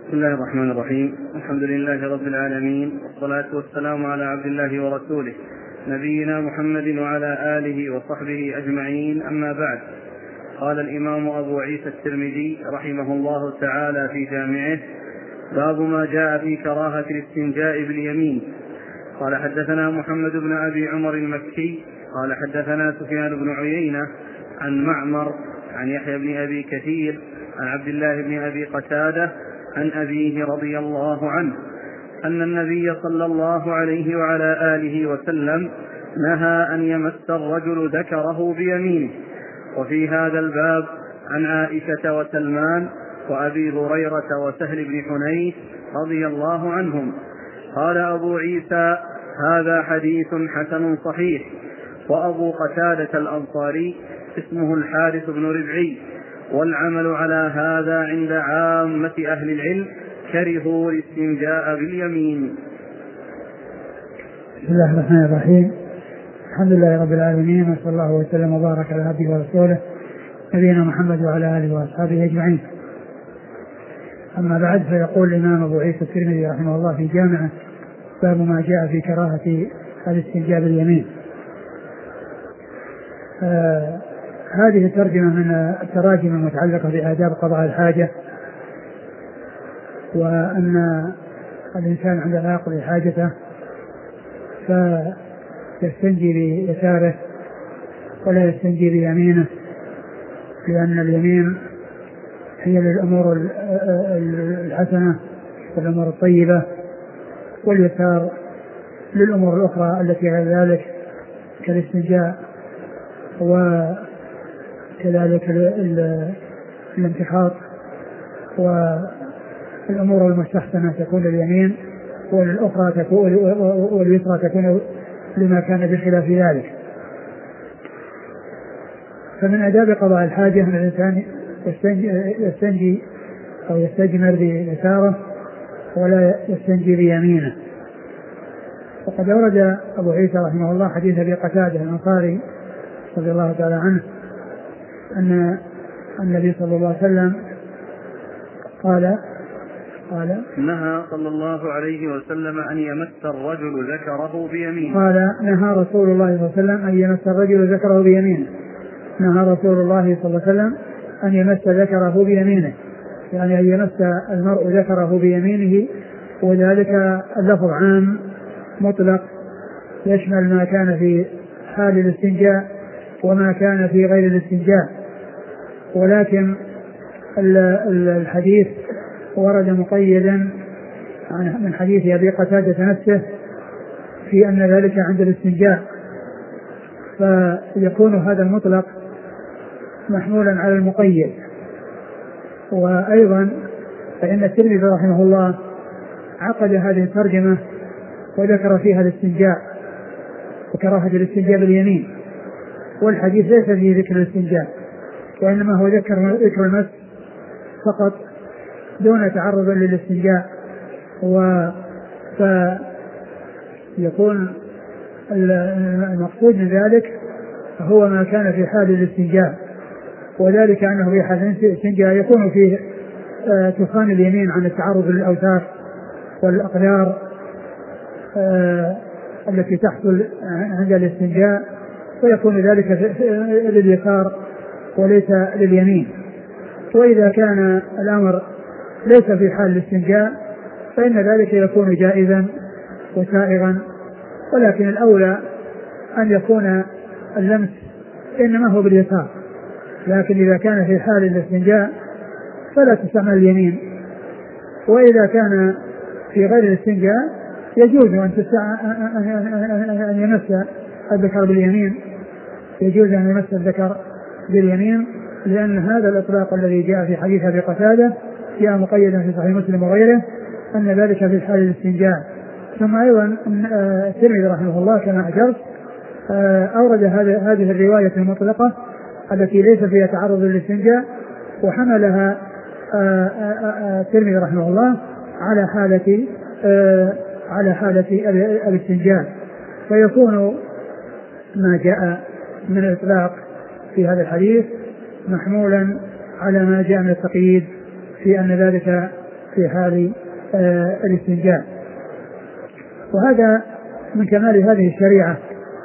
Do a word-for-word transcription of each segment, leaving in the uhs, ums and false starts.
بسم الله الرحمن الرحيم. الحمد لله رب العالمين، والصلاة والسلام على عبد الله ورسوله نبينا محمد وعلى آله وصحبه أجمعين، أما بعد. قال الإمام أبو عيسى الترمذي رحمه الله تعالى في جامعه: باب ما جاء في كراهة الاستنجاء باليمين. قال حدثنا محمد بن أبي عمر المكي قال حدثنا سفيان بن عيينة عن معمر عن يحيى بن أبي كثير عن عبد الله بن أبي قتادة عن أبيه رضي الله عنه أن النبي صلى الله عليه وعلى آله وسلم نهى أن يمس الرجل ذكره بيمينه. وفي هذا الباب عن عائشة وسلمان وأبي هريرة وسهل بن حنيف رضي الله عنهم. قال أبو عيسى: هذا حديث حسن صحيح. وأبو قتادة الأنصاري اسمه الحارث بن ربعي، والعمل على هذا عند عامة أهل العلم كرهوا الاستنجاء باليمين. بسم الله الرحمن الرحيم. الحمد لله رب العالمين، وصلى الله وسلم وبارك على عبده ورسوله نبينا محمد وعلى آله وأصحابه أجمعين. أما بعد، فيقول الإمام أبو عيسى الترمذي رحمه الله في جامعه: باب ما جاء في كراهة الاستنجاء باليمين. آه هذه ترجمة من التراجم المتعلقة بآداب قضاء الحاجة، وأن الإنسان عندما يقضي حاجته فيستنجي بيساره ولا يستنجي بيمينه، لأن اليمين هي للأمور الحسنة والأمور الطيبة، واليسار للأمور الأخرى التي على ذلك كالاستنجاء وكذلك الانتحاط، والأمور المستحسنة تكون لليمين، والأخرى تكون واليسرى تكون لما كان بخلاف ذلك. فمن آداب قضاء الحاجة أن الإنسان يستنجي أو يستجمر بيساره ولا يستنجي بيمينه. وقد أورد أبو عيسى رحمه الله حديث أبي قتادة الأنصاري رضي الله تعالى عنه أن النبي صلى الله عليه وسلم قال قال نهى صلى الله عليه وسلم أن يمس الرجل ذكره بيمينه. قال نهى رسول الله صلى الله عليه وسلم أن يمس الرجل ذكره بيمينه. نهى رسول الله صلى الله عليه وسلم أن يمس ذكره بيمينه، يعني أن يمس المرء ذكره بيمينه، وذلك اللفظ عام مطلق يشمل ما كان في حال الاستنجاء وما كان في غير الاستنجاء. ولكن الحديث ورد مقيدا من حديث أبي قتادة نفسه في أن ذلك عند الاستنجاء، فيكون هذا المطلق محمولا على المقيد. وأيضا فإن الترمذي رحمه الله عقد هذه الترجمة وذكر فيها الاستنجاء وكراهة الاستنجاء باليمين، والحديث ليس فيه ذكر الاستنجاء، وإنما هو ذكر ذكر المس فقط دون تعرض للاستنجاء. فيكون المقصود من ذلك هو ما كان في حال الاستنجاء، وذلك أنه في حال الاستنجاء يكون فيه تخان اليمين عن التعرض للأوساخ والأقدار التي تحصل عند الاستنجاء، ويكون ذلك لليسار وليس لليمين. وإذا كان الأمر ليس في حال الاستنجاء فإن ذلك يكون جائزا وسائغا، ولكن الأولى أن يكون اللمس إنما هو باليسار. لكن إذا كان في حال الاستنجاء فلا تستعمل اليمين، وإذا كان في غير الاستنجاء يجوز أن, أن يمس الذكر باليمين، يجوز أن يمس الذكر باليمين، لأن هذا الإطلاق الذي جاء في حديث أبي قتادة جاء مقيدا في صحيح مسلم وغيره أن ذلك في حال الاستنجاء. ثم أيضا الترمذي رحمه الله كما أشرت أورد هذه الرواية المطلقة التي ليس فيها تعرض للاستنجاء، وحملها الترمذي رحمه الله على حالة على حالة الاستنجاء، فيكون ما جاء من الإطلاق في هذا الحديث محمولا على ما جاء من التقييد في أن ذلك في حال آه الاستنجاء. وهذا من كمال هذه الشريعة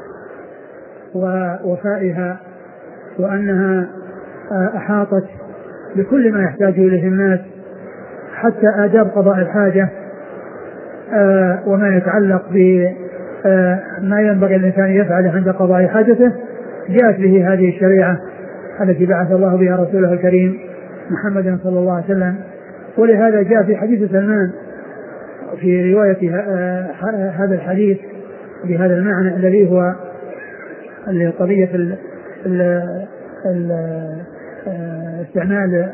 ووفائها، وأنها آه أحاطت بكل ما يحتاج إليه الناس حتى آداب قضاء الحاجة آه وما يتعلق بما ينبغي الإنسان يفعله عند قضاء حاجته جاءت به هذه الشريعة التي بعث الله بها رسوله الكريم محمد صلى الله عليه وسلم. ولهذا جاء في حديث سلمان في رواية هذا الحديث بهذا المعنى الذي هو قضية استعمال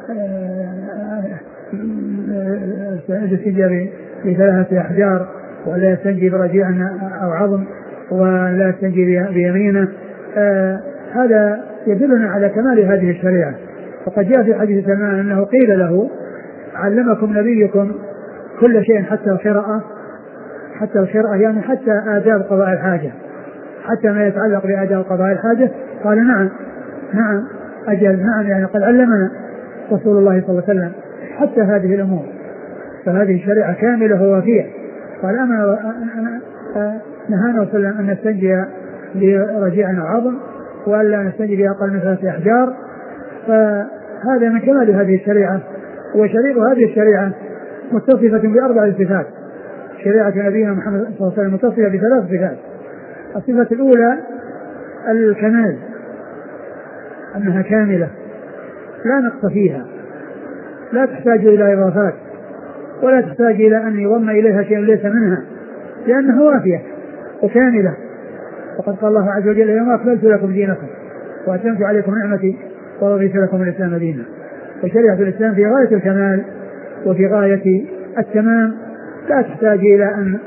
الاستنجاء بثلاثة أحجار، ولا يستنجي برجيع أو عظم، ولا يستنجي بيمينه. آه هذا يدلنا على كمال هذه الشريعة. وقد جاء في حديث سلمان أنه قيل له: علمكم نبيكم كل شيء حتى القراءة، حتى القراءة يعني حتى آداب قضاء الحاجة، حتى ما يتعلق بآداب قضاء الحاجة. قال: نعم نعم أجل نعم، يعني قد علمنا رسول الله صلى الله عليه وسلم حتى هذه الأمور. فهذه الشريعة كاملة ووافية. قال: أما نهانا صلى الله عليه وسلم أن نستنجي برجيع أو عظم، وألا نستنجي بأقل من ثلاثة أحجار. فهذا من كمال هذه الشريعة. وشريعة هذه الشريعة متصفة بأربع صفات. شريعة نبينا محمد صلى الله عليه وسلم متصفة بثلاث صفات. الصفة الأولى الكمال، أنها كاملة لا نقص فيها، لا تحتاج إلى إضافات، ولا تحتاج إلى أن يضم إليها شيء ليس منها، لأنها وافية وكاملة. وقد قال الله عز وجل: اليوم أكملت لكم دينكم وأتممت عليكم نعمتي ورضيت لكم الإسلام دينا. وشريعة الإسلام في غاية الكمال وفي غاية التمام، لا تحتاج إلى أن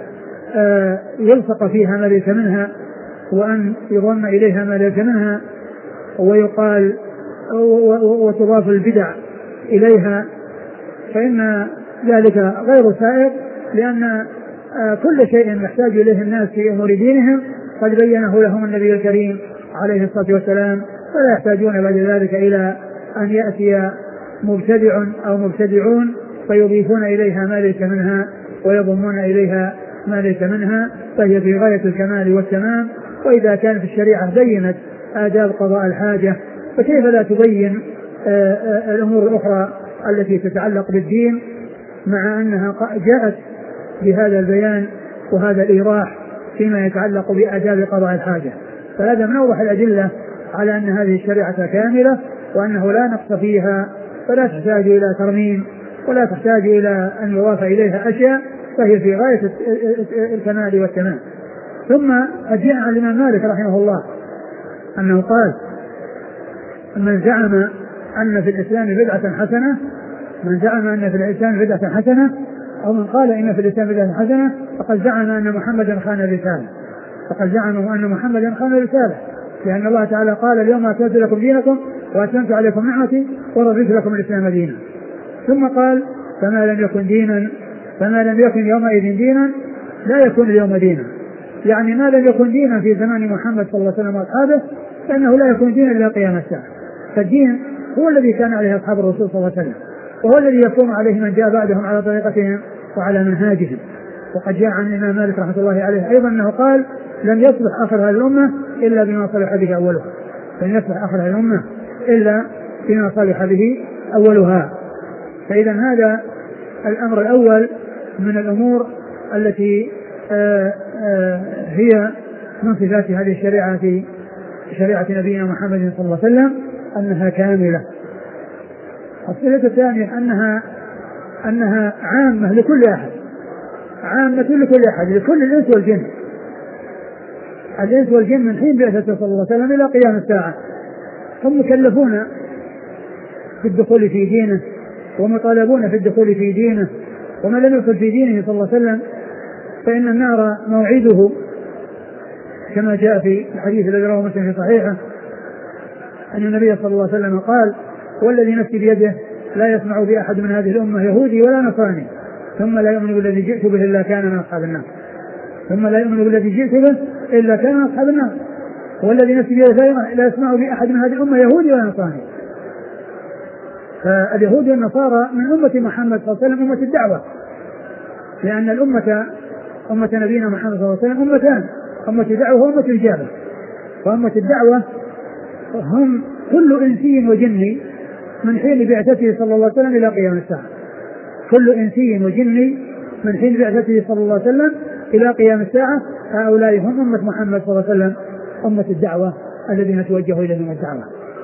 يلصق فيها ما ليس منها، وأن يضم إليها ما ليس منها، ويقال وتضاف البدع إليها، فإن ذلك غير سائغ، لأن كل شيء يحتاج إليه الناس في أمور دينهم قد بينه لهم النبي الكريم عليه الصلاة والسلام، فلا يحتاجون بعد ذلك إلى أن يأتي مبتدع أو مبتدعون فيضيفون إليها ما ليس منها ويضمون إليها ما ليس منها. فهي في غاية الكمال والتمام. وإذا كانت الشريعة بينت آداب قضاء الحاجة، فكيف لا تبين الأمور الأخرى التي تتعلق بالدين، مع أنها جاءت بهذا البيان وهذا الإيضاح فيما يتعلق بآداب قضاء الحاجة. فهذا من أوضح الأدلة على أن هذه الشريعة كاملة، وأنه لا نقص فيها، فلا تحتاج إلى ترميم، ولا تحتاج إلى أن يضاف إليها أشياء، فهي في غاية الكمال والتمام. ثم أجاء عن الإمام مالك رحمه الله أنه قال: من زعم أن في الإسلام بدعة حسنة من زعم أن في الإسلام بدعة حسنة أو من قال إن في الإسلام بدعة حسنة فقد زعم أن محمدا خان الرسالة فقد زعموا أن محمدا خان الرسالة لأن الله تعالى قال: اليوم أكملت لكم دينكم وأتممت عليكم نعمتي ورضيت لكم الإسلام دينا. ثم قال: فما لم يكن دينا فما لم يكن يومئذ دينا لا يكون اليوم دينا. يعني ما لم يكن دينا في زمان محمد صلى الله عليه وسلم وأصحابه فإنه لا يكون دينا إلى قيام الساعة. فالدين هو الذي كان عليه أصحاب الرسول صلى الله عليه وسلم، وهو الذي يقوم عليه من جاء بعدهم على طريقتهم وعلى منهاجهم. وقد جاء عن الإمام مالك رحمة الله عليه أيضا أنه قال: لن يصلح آخر هذه الأمة إلا بما صلح به أولها لن يصلح آخر هذه الأمة إلا بما صلح به أولها. فإذا هذا الأمر الأول من الأمور التي آآ آآ هي من صفات هذه الشريعة في شريعة نبينا محمد صلى الله عليه وسلم، أنها كاملة. الصفة الثانية أنها أنها عامة لكل أحد، عامة لكل أحد، لكل الإنس والجن. الإنس والجن من حين بعثته صلى الله عليه وسلم إلى قيام الساعة هم مكلفون في الدخول في دينه ومطالبون في الدخول في دينه، ومن لم يدخل في دينه صلى الله عليه وسلم فإن النار موعده، كما جاء في الحديث الذي رواه مسلم في صحيحه أن النبي صلى الله عليه وسلم قال: والذي نفسي بيده لا يسمع بأحد من هذه الأمة يهودي ولا نصراني ثم لا يؤمن بالذي جئت به إلا كان من أصحاب النار ثم لا يؤمن بالذي جئت به إلا كان من أصحاب النار والذي نفسي بيده لا يسمع بأحد من هذه الأمة يهودي ولا نصراني فاليهود والنصارى من أمة محمد صلى الله عليه وسلم أمة الدعوة، لأن الأمة أمة نبينا محمد صلى الله عليه وسلم أمتان، أمة الدعوة وأمة الإجابة. فأمة الدعوة هم كل إنسي وجني من حين بعثته صلى الله عليه وسلم إلى قيام الساعة، كل إنسي وجني من حين بعثته صلى الله عليه وسلم إلى قيام الساعة، هؤلاء هم أمة محمد صلى الله عليه وسلم أمة الدعوة الذين توجهوا إليهم الدعوة.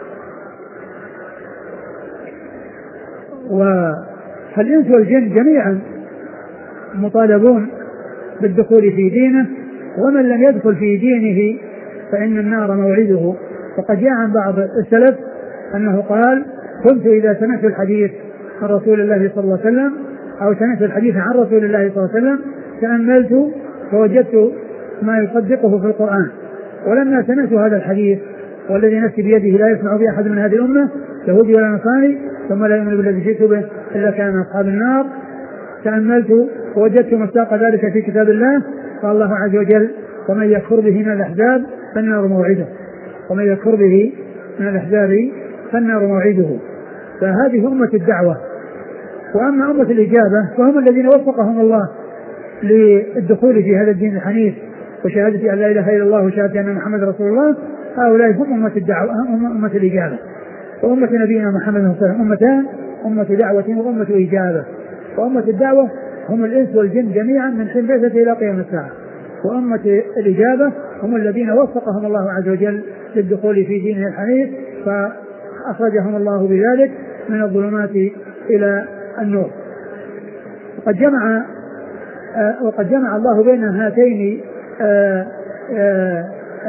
فالإنس والجن جميعا مطالبون بالدخول في دينه، ومن لم يدخل في دينه فإن النار موعده. وقد جاء عن بعض السلف أنه قال: كنت إذا سمعت الحديث عن رسول الله صلى الله عليه وسلم أو سمعت الحديث عن رسول الله صلى الله عليه وسلم تأملت فوجدت ما يصدقه في القرآن، ولما سمعت هذا الحديث والذي نفسي بيده لا يسمع به أحد من هذه الأمة يهودي ولا نصراني ثم لا يؤمن بالذي جئت به إلا كان من أصحاب النار، تأملت ووجدت مصداق ذلك في كتاب الله. قال الله عز وجل: ومن يكفر به من الأحزاب فالنار موعده، ومن يكفر به من الأحزاب فالنار موعده. فهذه أمة الدعوة. وأما أمة الإجابة فهم الذين وفقهم الله للدخول في هذا الدين الحنيف وشهادة أن لا إله إلا الله وشهادة أن محمد رسول الله. هؤلاء هم أمة الدعوة، أمة الإجابة. وأمة نبينا محمد صلى الله عليه وسلم أمتان: أمة دعوة وأمة إجابة. وأمة الدعوة هم الإنس والجن جميعا من حين بعثته إلى قيام الساعة، وأمة الإجابة هم الذين وفقهم الله عز وجل للدخول في دينه الحنيف فأخرجهم الله بذلك من الظلمات إلى النور. وقد جمع آه وقد جمع الله بين هاتين آه آه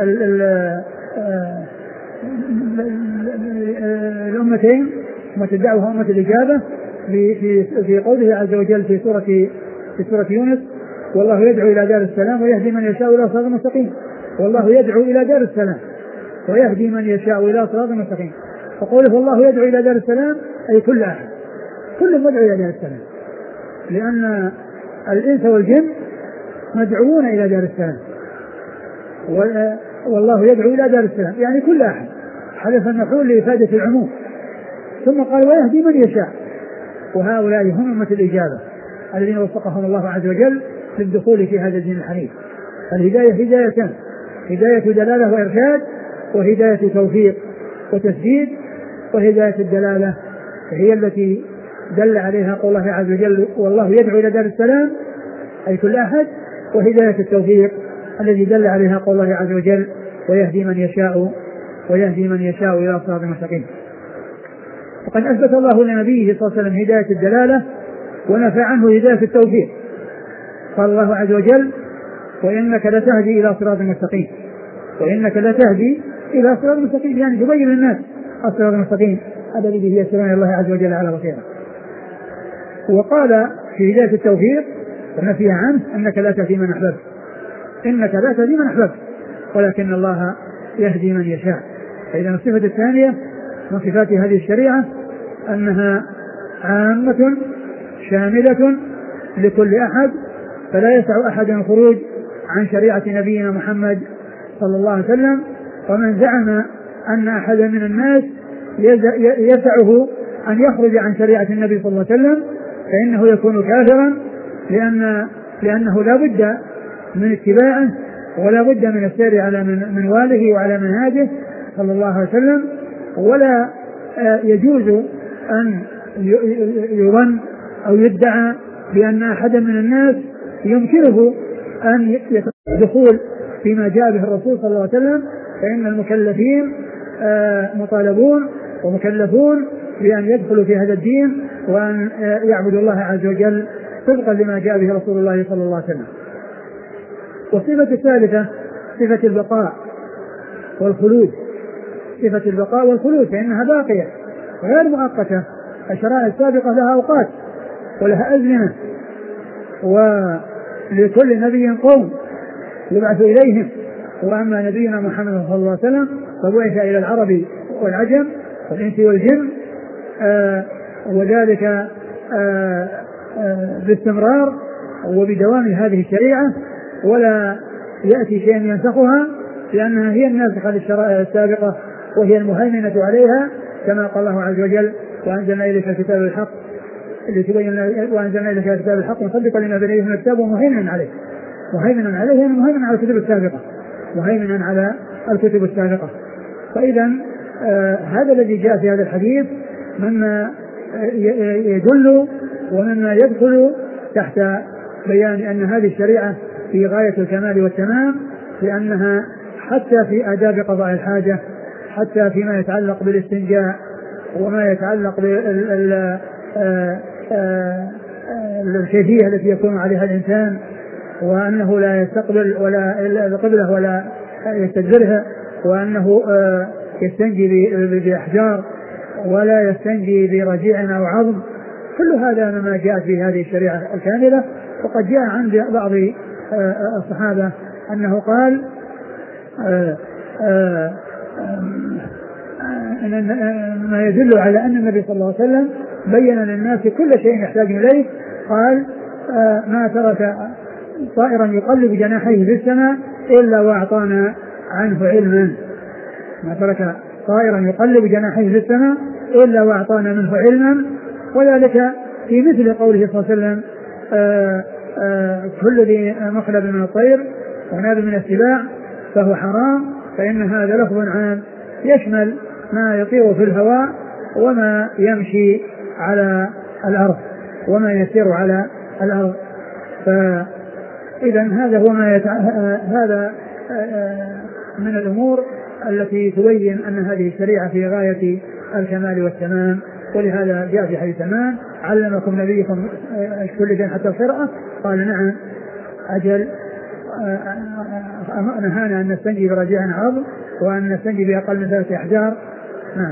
الأمتين أمة الدعوة وأمة الإجابة في في في قوله عز وجل في سورة في سورة يونس: والله يدعو إلى دار السلام ويهدي من يشاء إلى صراط مستقيم. والله يدعو إلى دار السلام ويهدي من يشاء إلى صراط مستقيم. فقوله والله يدعو إلى دار السلام أي كل أحد، كل مدعو إلى دار السلام، لأن الإنس والجن مدعوون إلى دار السلام، والله يدعو إلى دار السلام يعني كل أحد، حذف المفعول لإفادة العموم. ثم قال ويهدي من يشاء، وهؤلاء هم أمة الإجابة الذين وفقهم الله عز وجل للدخول في هذا الدين الحنيف. الهداية هدايتان: هداية دلالة وإرشاد، وهداية توفيق وتسديد. وهداية الدلالة هي التي دل عليها قول الله عز وجل: والله يدعو إلى دار السلام أي كل أحد. وهداية التوفيق الذي دل عليها قول الله عز وجل: ويهدي من يشاء ويهدي من يشاء إلى صراط مستقيم. وقد أثبت الله لنبيه صلى الله عليه وسلم هداية الدلالة ونفى عنه هداية التوفيق. قال الله عز وجل: وإنك لتهدي إلى صراط مستقيم، وإنك لتهدي إلى صراط مستقيم يعني تبين للناس الصراط المستقيم الذي به يسيرون إلى الله عز وجل على بصيرة. وقال في هداية التوفيق ونفي عنه: أنك لا تهدي من أحببت، إنك لا تهدي من أحببت ولكن الله يهدي من يشاء. فإذا الصفة الثانية من صفات هذه الشريعة أنها عامة شاملة لكل أحد، فلا يسع أحد الخروج عن شريعة نبينا محمد صلى الله عليه وسلم. ومن زعم أن أحدا من الناس يسعه أن يخرج عن شريعة النبي صلى الله عليه وسلم فإنه يكون كافرا، لأن لأنه لا بد من اتباعه ولا بد من السير على منواله وعلى منهاجه صلى الله عليه وسلم. ولا يجوز أن يظن أو يدعى بأن أحدا من الناس يمكنه أن يدخل فيما جاء به الرسول صلى الله عليه وسلم، فإن المكلفين مطالبون ومكلفون بأن يدخلوا في هذا الدين وأن يعبدوا الله عز وجل طبقا لما جاء به رسول الله صلى الله عليه وسلم. والصفة الثالثة صفة البقاء والخلود، صفة البقاء والخلود فإنها باقية غير مؤقتة. الشرائع السابقة لها أوقات ولها أزمنة، ولكل نبي قوم يبعث إليهم. وأما نبينا محمد صلى الله عليه وسلم فبعث إلى العرب والعجم والإنس والجن، آه وذلك آه آه باستمرار وبدوام هذه الشريعة، ولا يأتي شيء ينسخها لأنها هي الناسخة للشرائع السابقة وهي المهيمنة عليها، كما قال الله عز وجل: وأنزلنا إليك الكتاب الحق لتبين وأنزلنا إليك الكتاب الحق مصدقا لما بين يديه من الكتاب ومهيمنا عليه. مهيمنا عليه يعني مهيمنا على الكتب السابقة، مهيمنا على الكتب السابقة. فإذا آه هذا الذي جاء في هذا الحديث مما يدل ومما يدخل تحت بيان أن هذه الشريعة في غاية الكمال والتمام، لأنها حتى في آداب قضاء الحاجة، حتى فيما يتعلق بالاستنجاء وما يتعلق بالكيفية التي يكون عليها الإنسان، وأنه لا يستقبل ولا القبلة ولا يستدبرها، وأنه يستنجي بأحجار ولا يستنجي برجيع أو عظم. كل هذا مما جاءت به هذه الشريعة الكاملة. وقد جاء عند بعض الصحابة أنه قال آآ آآ ما يدل على أن النبي صلى الله عليه وسلم بين للناس كل شيء يحتاج إليه. قال ما ترك طائرا يقلب جناحيه في السماء إلا وأعطانا عنه علما، ما ترك طائرا يقلب جناحيه في السماء إلا وأعطانا منه علما. وذلك في مثل قوله صلى الله عليه وسلم آآ آآ كل ذي مخلب من الطير وناب من السباع فهو حرام، فإن هذا لفظ عام يشمل ما يطير في الهواء وما يمشي على الأرض وما يسير على الأرض. فإذا هذا هو ما يتع... هذا من الأمور التي تبين أن هذه الشريعة في غاية الكمال والتمام. ولهذا جاء في حديث تمام علمكم نبيكم كل شيء حتى القراءة. قال نعم أجل نهانا أن نستنجي برجيع عظم وأن نستنجي بأقل من ثلاثة أحجار. نعم.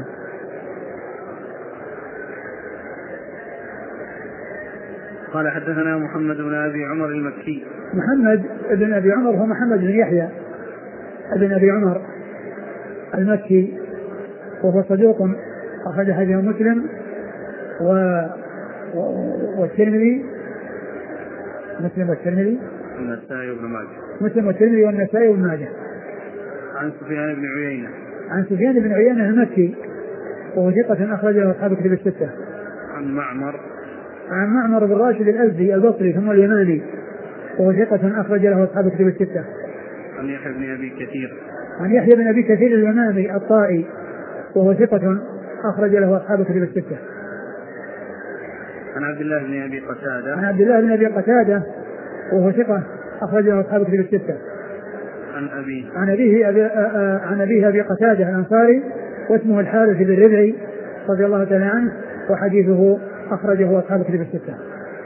قال حدثنا محمد بن أبي عمر المكي. محمد بن أبي عمر هو محمد بن يحيى بن أبي عمر المكي، وهو صدوق أخرج حديثه مسلم و... و... والترمذي مسلم والترمذي والنسائي وابن ماجه. مسلم والترمذي والنسائي وابن ماجه. عن سفيان بن عيينة. عن سفيان بن عيينة المكي وهو ثقة أخرجه أصحاب الكتب الستة. عن معمر. عن معمر بن راشد الأزدي البصري ثم اليماني وهو ثقة أخرج له أصحاب الكتب الستة. عن يحيى بن أبي كثير. عن يحيى بن أبي كثير اليماني الطائي وهو ثقة أخرج له أصحاب الكتب الستة. عن عبد الله بن أبي قتادة. عن عبد الله بن أبي قتادة وهو ثقة أخرج له أصحاب الكتب الستة. عن أبيه. عن أبيه أبي عن أبيه أبي قتادة الأنصاري واسمه الحارث بن ربعي رضي الله تعالى عنه، وحديثه أخرجه أصحاب الكتب الستة.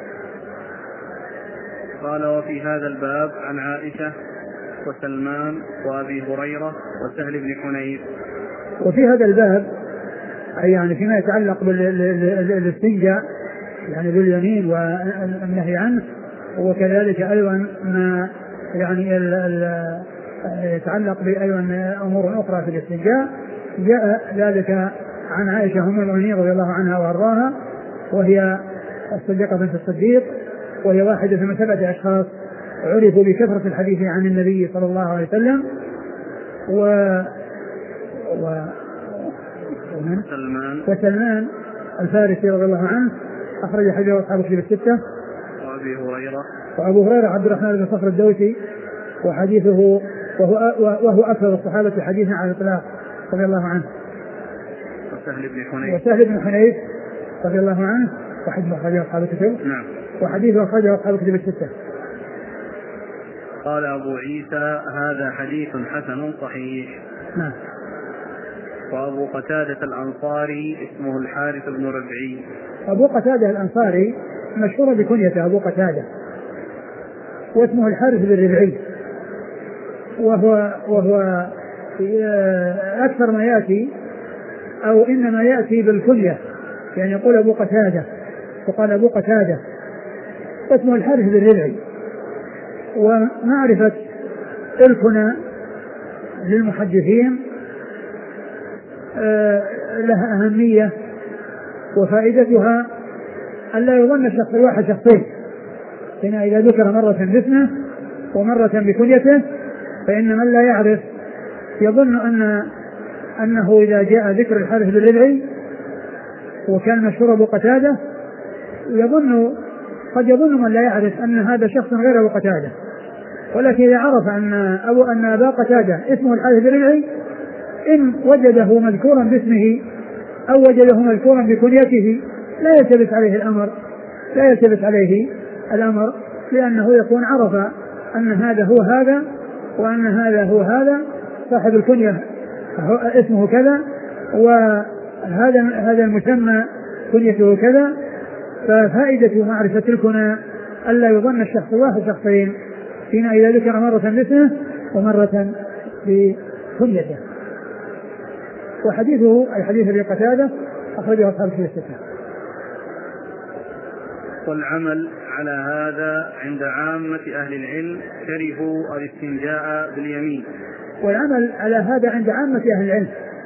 قال وفي هذا الباب عن عائشة وسلمان وأبي هريرة وسهل بن حنيف. وفي هذا الباب أي يعني فيما يتعلق بالاستنجاء يعني باليمين والنهي عنه، وكذلك أيضا ما يعني يتعلق بأيضا أمور أخرى في الاستنجاء. جاء ذلك عن عائشة أم المؤمنين رضي الله عنها وأرضاها، وهي الصديقة بنت الصديق، وهي واحدة من سبعة أشخاص عرفوا بكثرة الحديث عن النبي صلى الله عليه وسلم. و و وسلمان وسلمان الفارسي رضي الله عنه أخرج حديثه أصحاب الكتب الستة. وأبي هريرة. وأبو هريرة عبد الرحمن بن صخر الدوسي وحديثه وهو, وهو أكثر الصحابة حديثا على الإطلاق رضي الله عنه. وسهل بن حنيف. وسهل بن حنيف رضي الله عنه وحديثه أخرجه أصحاب الكتب. نعم. وحديثه أخرجه أصحاب الكتب الستة. قال أبو عيسى هذا حديث حسن صحيح. نعم. وأبو قتادة الأنصاري اسمه الحارث بن ربعي. أبو قتادة الأنصاري مشهور بكنيته أبو قتادة، واسمه الحارث بن ربعي، وهو وهو أكثر ما يأتي أو إنما يأتي بالكنية، يعني يقول أبو قتادة وقال أبو قتادة، اسمه الحارث بن ربعي. ومعرفة الكنى للمحدثين لها أهمية، وفائدتها أن لا يظن الشخص الواحد شخصين، فإن إذا ذكر مرة باسمه ومرة بكنيته فإن من لا يعرف يظن أن أنه إذا جاء ذكر الحارث بن ربعي وكان مشهور أبو قتادة يظن قد يظن من لا يعرف أن هذا شخص غير أبو قتادة، ولكن إذا عرف أن أبو أن أبا قتادة اسمه الحارث بن ربعي إن وجده مذكورا باسمه أو وجده مذكورا بكنيته لا يلتبس عليه الأمر لا يلتبس عليه الأمر لأنه يكون عرف أن هذا هو هذا وأن هذا هو هذا صاحب الكنية اسمه كذا وهذا هذا المسمى كنيته كذا. ففائدة معرفة الكنى ألا يظن الشخص واحد شخصين فيما إذا ذكر مرة باسمه ومرة بكنيته. وحديثه أي حديث أبي قتادة أخرجه أصحاب الكتب الستة. والعمل على هذا عند عامة أهل العلم كرهوا الاستنجاء باليمين. والعمل على هذا عند عامة أهل العلم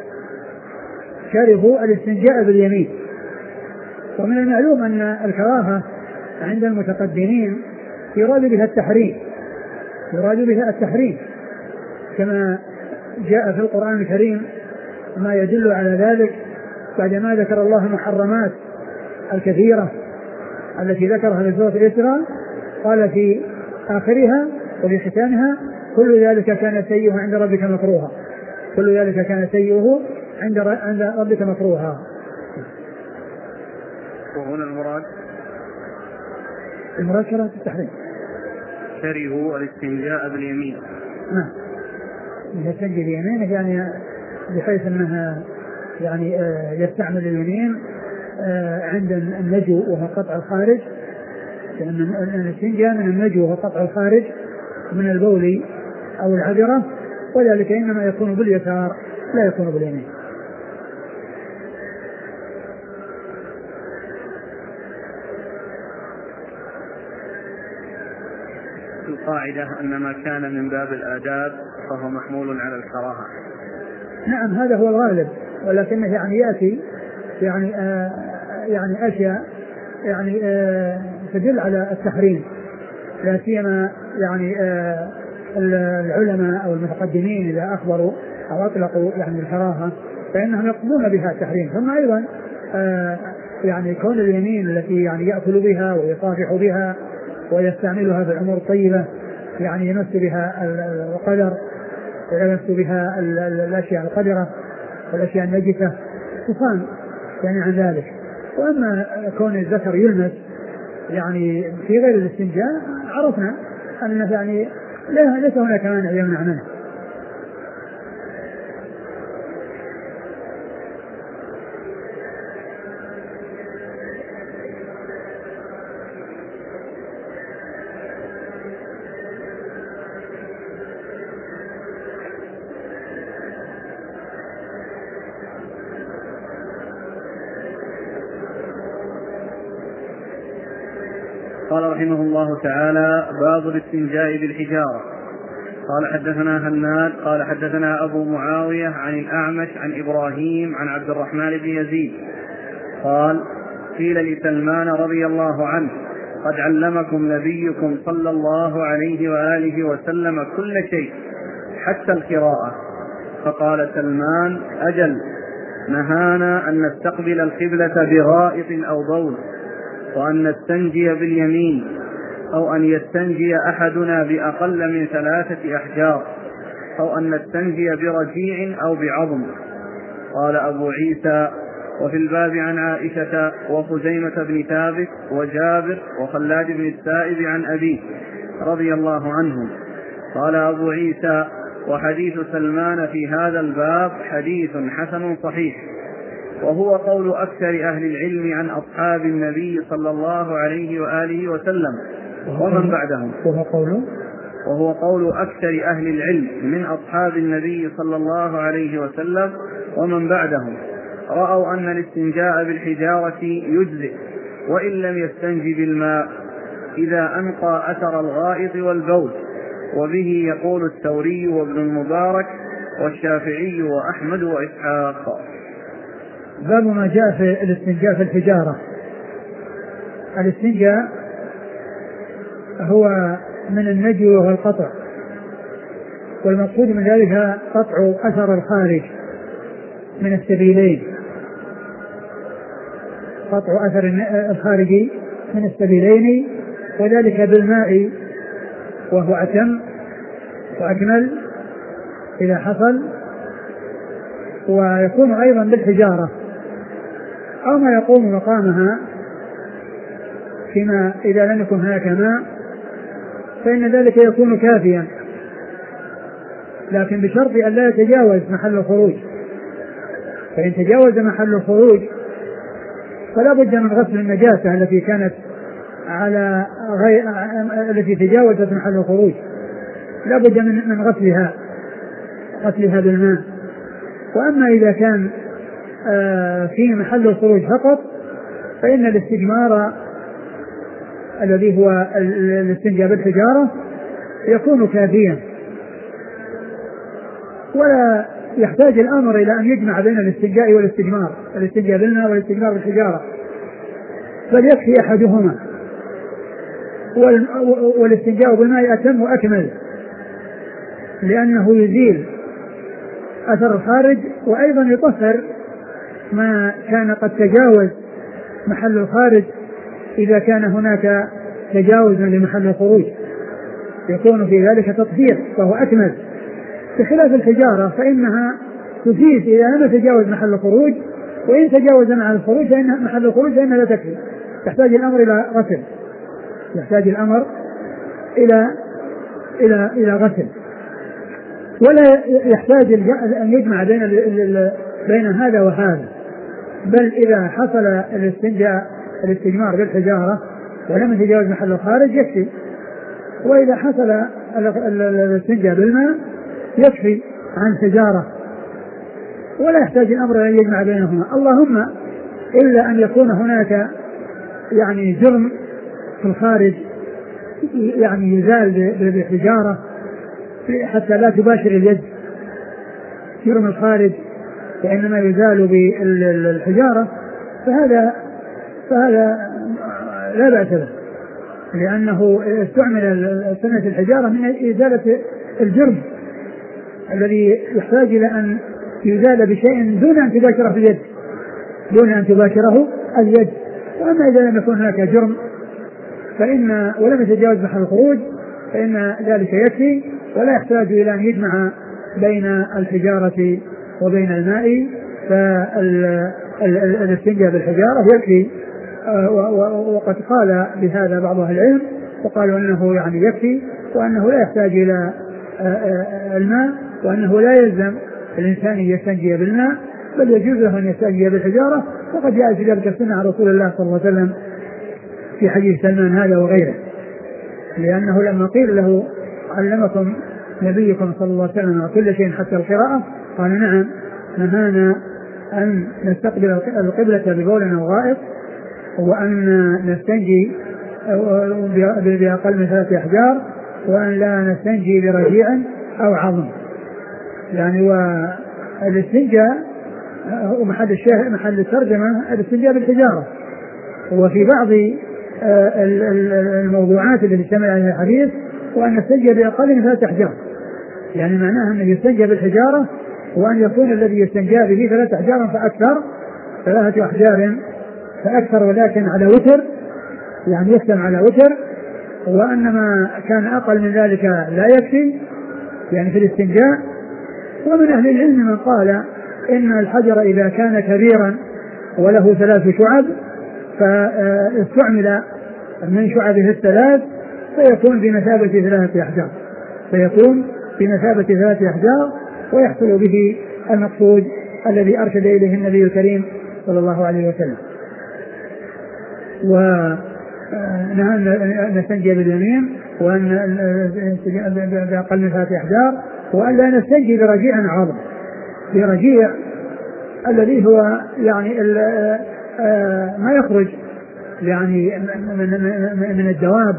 كرهوا الاستنجاء باليمين. ومن المعلوم أن الكراهة عند المتقدمين يراد بها التحريم يراد بها التحريم كما جاء في القرآن الكريم ما يدل على ذلك بعدما ذكر الله المحرمات الكثيرة التي ذكرها في سورة الإسراء قال في آخرها وفي ختامها كل ذلك كان سيئه عند ربك مكروها كل ذلك كان سيئه عند عند ربك مكروها. وهنا المراد المراد كراهة التحريم كرهوا الاستنجاء باليمين. نعم يستنجي باليمين يعني بحيث أنها يعني آه يستعمل اليمين آه عند النجو وهو قطع الخارج لأن الاستنجاء من النجو وهو قطع الخارج من البول أو العذرة وذلك إنما يكون باليسار لا يكون باليمين. القاعدة أن ما كان من باب الآداب فهو محمول على الكراهة. نعم هذا هو الغالب ولكنه يعني يأتي يعني آه يعني أشياء يعني آه تدل على التحريم لا سيما يعني آه العلماء أو المتقدمين إذا أخبروا أو أطلقوا يعني الكراهة فإنهم يقضون بها التحريم. ثم أيضا آه يعني كون اليمين التي يعني يأكل بها ويصافح بها ويستعملها في الأمور الطيبة يعني يمس بها القدر ويمس بها الأشياء القدرة والأشياء النجسة تصان يعني عن ذلك. وأما كون الذكر يلمس يعني في غير الاستنجاء عرفنا أن يعني ليس هناك مانع يمنع منه. قال رحمه الله تعالى باب الاستنجاء بالحجارة. قال حدثنا هناد قال حدثنا أبو معاوية عن الأعمش عن إبراهيم عن عبد الرحمن بن يزيد قال قيل لسلمان رضي الله عنه قد علمكم نبيكم صلى الله عليه وآله وسلم كل شيء حتى القراءة. فقال سلمان أجل نهانا أن نستقبل القبلة بغائط أو بول وأن نستنجي باليمين أو أن يستنجي أحدنا بأقل من ثلاثة أحجار أو أن نستنجي برجيع أو بعظم. قال أبو عيسى وفي الباب عن عائشة وخزيمة بن ثابت وجابر وخلاد بن السائب عن أبيه رضي الله عنهم. قال أبو عيسى وحديث سلمان في هذا الباب حديث حسن صحيح وهو قول أكثر أهل العلم عن أصحاب النبي صلى الله عليه وآله وسلم ومن بعدهم وهو قول وهو قول أكثر أهل العلم من أصحاب النبي صلى الله عليه وسلم ومن بعدهم رأوا أن الاستنجاء بالحجارة يجزئ وإن لم يستنج بالماء إذا أنقى أثر الغائط والبول. وبه يقول الثوري وابن المبارك والشافعي وأحمد وإسحاق. باب ما جاء في الاستنجاء في الحجارة. الاستنجاء هو من النجو وهو القطع والمقصود من ذلك قطع أثر الخارج من السبيلين قطع أثر الخارجي من السبيلين، وذلك بالماء وهو أتم وأكمل إذا حصل، ويكون أيضا بالحجارة أو ما يقوم مقامها فيما إذا لم يكن هناك ماء، فإن ذلك يكون كافيا، لكن بشرط أن لا يتجاوز محل الخروج. فإن تجاوز محل الخروج فلا بد من غسل النجاسة التي كانت على غير التي تجاوزت محل الخروج، لا بد من من غسلها غسلها بالماء. وأما إذا كان في محل الخروج فقط فإن الاستجمار الذي هو الاستنجاء بالحجارة يكون كافيا، ولا يحتاج الأمر إلى أن يجمع بين الاستنجاء والاستجمار، الاستنجاء بالماء والاستجمار بالحجارة، بل يكفي أحدهما. والاستنجاء بالماء أتم وأكمل، لأنه يزيل أثر الخارج، وأيضا يطهر ما كان قد تجاوز محل الخارج إذا كان هناك تجاوز لمحل الخروج، يكون في ذلك تطهير فهو أكمل، بخلاف الحجارة فإنها تفيد إذا لم تجاوز محل الخروج، وإن تجاوز محل الخروج فإن محل الخروج فإنها لا تكفي، يحتاج الأمر إلى غسل يحتاج الأمر إلى إلى إلى غسل، ولا يحتاج أن يجمع بين بين هذا وهذا، بل إذا حصل الاستنجاء الاستجمار بالحجارة ولم يتجاوز محل الخارج يكفي، وإذا حصل الاستنجاء بالماء يكفي عن الحجارة، ولا يحتاج الأمر أن يجمع بينهما، اللهم إلا أن يكون هناك يعني جرم في الخارج يعني يزال بالحجارة حتى لا تباشر اليد، جرم الخارج فإنما يزال بالحجارة، فهذا فهذا لا بأس به، لأنه استعمل سنة الحجارة من إزالة الجرم الذي يحتاج إلى أن يزال بشيء دون أن تباشره اليد دون أن تباشره اليد. وأما إذا لم يكن هناك جرم فإن ولم يتجاوز محل الخروج فإن ذلك يكفي، ولا يحتاج إلى أن يجمع بين الحجارة وبين الماء، فالاستنجاء بالحجارة يكفي. وقد قال بهذا بعض أهل العلم وقالوا أنه يعني يكفي، وأنه لا يحتاج إلى الماء، وأنه لا يلزم الإنسان يستنجي بالماء، بل يجوز له أن يستنجي بالحجارة، وقد جاء في ذلك السنة عن رسول الله صلى الله عليه وسلم في حديث سلمان هذا وغيره، لأنه لما قيل له علمكم نبيكم صلى الله عليه وسلم كل شيء حتى القراءة، قال نعم، نهانا أن نستقبل القبلة ببول أو غائط، وأن نستنجي بأقل من ثلاثة أحجار، وأن لا نستنجي برجيع أو عظم. يعني والاستنجاء ومحل الشاهد محل الترجمة الاستنجاء بالحجارة. وفي بعض الموضوعات التي اشتمل عليها الحديث وأن نستنجي بأقل من ثلاثة أحجار، يعني معناها أنه يستنجى بالحجارة، وأن يكون الذي يستنجى به ثلاثة أحجار فأكثر ثلاثة أحجار فأكثر ولكن على وتر، يعني يختم على وتر، وأن ما كان أقل من ذلك لا يكفي يعني في الاستنجاء. ومن أهل العلم من قال إن الحجر إذا كان كبيرا وله ثلاث شعب فاستعمل من شعبه الثلاث فيكون بمثابة ثلاثة أحجار فيكون بمثابة ثلاثة أحجار ويحصل به المقصود الذي أرشد إليه النبي الكريم صلى الله عليه وسلم. ونهى أن نستنجي باليمين، وأن بأقل من ثلاثة أحجار، وأن لا نستنجي برجيع عظم، برجيع الذي هو يعني ما يخرج يعني من الدواب،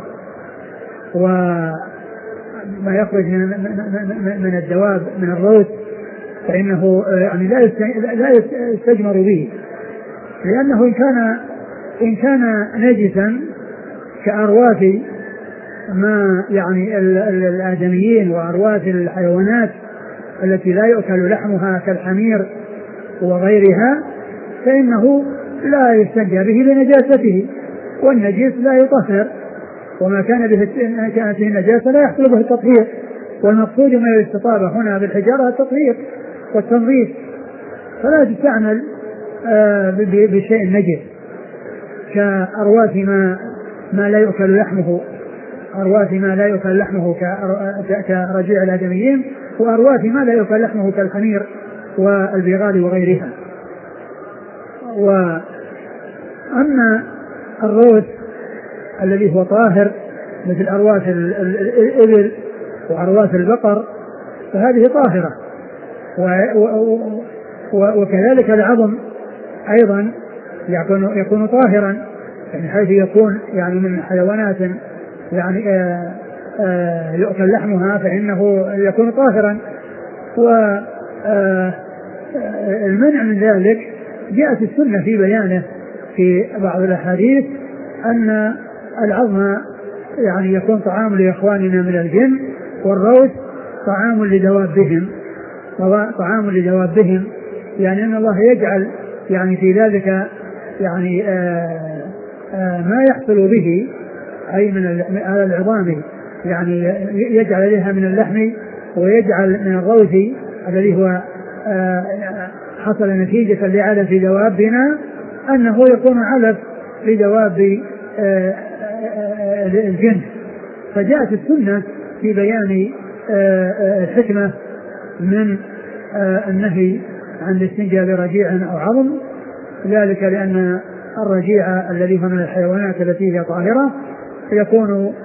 وما يخرج من الدواب من الروث، فإنه يعني لا يستجمر به، لأنه إن كان إن كان نجسا كأرواث ما يعني الآدميين وأرواث الحيوانات التي لا يؤكل لحمها كالحمير وغيرها، فإنه لا يستنجى به لنجاسته، والنجيس لا يطهر، وما كان به كانت به النجاسة لا يحصل به التطهير، والمقصود من الاستطابة هنا بالحجارة التطهير والتنظيف، فلا تستعمل آه بشيء نجس كأرواث ما ما لا يؤكل لحمه، أرواث ما لا يؤكل لحمه كرجيع الآدميين، وأرواث ما لا يؤكل لحمه كالحمير والبغال وغيرها. وأما الروث الذي هو طاهر مثل أرواث الإبل وأرواث البقر فهذه طاهرة، وكذلك العظم أيضا يكون, يكون طاهرا، يعني حيث يكون يعني من حيوانات يعني آآ آآ يؤكل لحمها فإنه يكون طاهرا. والمنع من ذلك جاءت السنة في بيانه في بعض الأحاديث أن العظم يعني يكون طعام لإخواننا من الجن، والروث طعام لدوابهم طعام لدوابهم يعني أن الله يجعل يعني في ذلك يعني آآ آآ ما يحصل به أي من العظام، يعني يجعل لها من اللحم، ويجعل من الروث الذي هو حصل نتيجة لعلف في دوابنا أنه يكون علف لدواب الجن. فجاءت السنة في بيان الحكمة من النهي عن الاستنجاء برجيع أو عظم، ذلك لأن الرجيع الذي هو من الحيوانات التي هي طاهرة يكون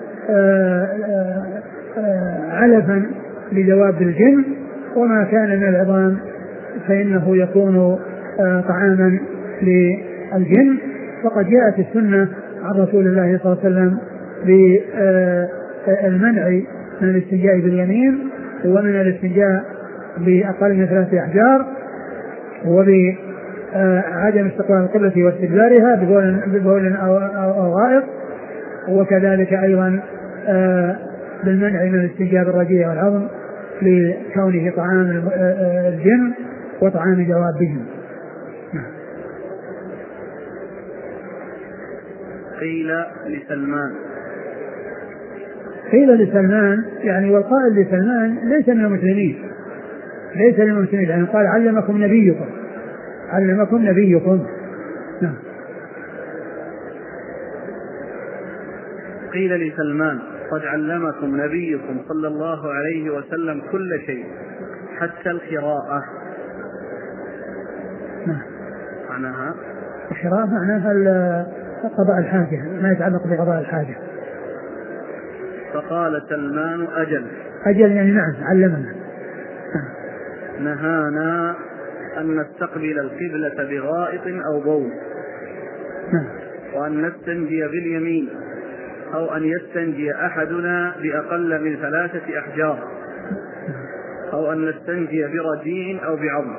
علفا لدواب الجن، وما كان من العظام فإنه يكون طعاما للجن. فقد جاءت السنة عن رسول الله صلى الله عليه وسلم بالمنع من الاستنجاء باليمين، ومن الاستنجاء بأقل من ثلاثة أحجار، وبعدم استقبال القبلة واستدبارها ببول أو غائط، وكذلك أيضا بالمنع من الاستنجاء بالرجيع والعظم لكونه طعام الجن وطعام دوابهم. قيل لسلمان قيل لسلمان يعني والقائل لسلمان ليس من المسلمين ليس من المسلمين يعني قال علمكم نبيكم علمكم نبيكم نعم. قيل لسلمان قد علمكم نبيكم صلى الله عليه وسلم كل شيء حتى القراءة. نعم. معناها القراءة معناها قضاء الحاجة، ما يتعلق بقضاء الحاجة. فقال سلمان أجل أجل يعني نعم علمنا. نهانا أن نستقبل القبلة بغائط أو بول، نعم. وأن نستنجي باليمين، أو أن يستنجي أحدنا بأقل من ثلاثة أحجار، أو أن نستنجي برجيع أو بعظم.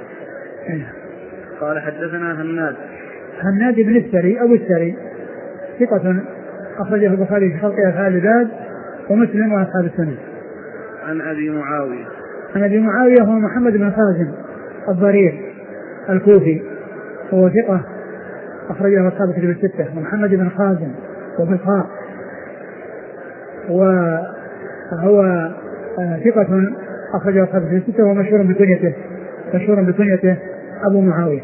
قال حدثنا هناد هناد بن السري أبو السري ثقة أخرجه البخاري في خلق أفعال العباد ومسلم وأصحاب السنة. عن أبي معاوية عن أبي معاوية هو محمد بن خازم الضرير الكوفي وهو ثقة أخرجه أصحاب الكتب الستة. ومحمد بن خازم وبالخاء وهو ثقة أخرجه أصحاب الكتب الستة ومشهور بكنيته مشهور بكنيته أبو معاوية.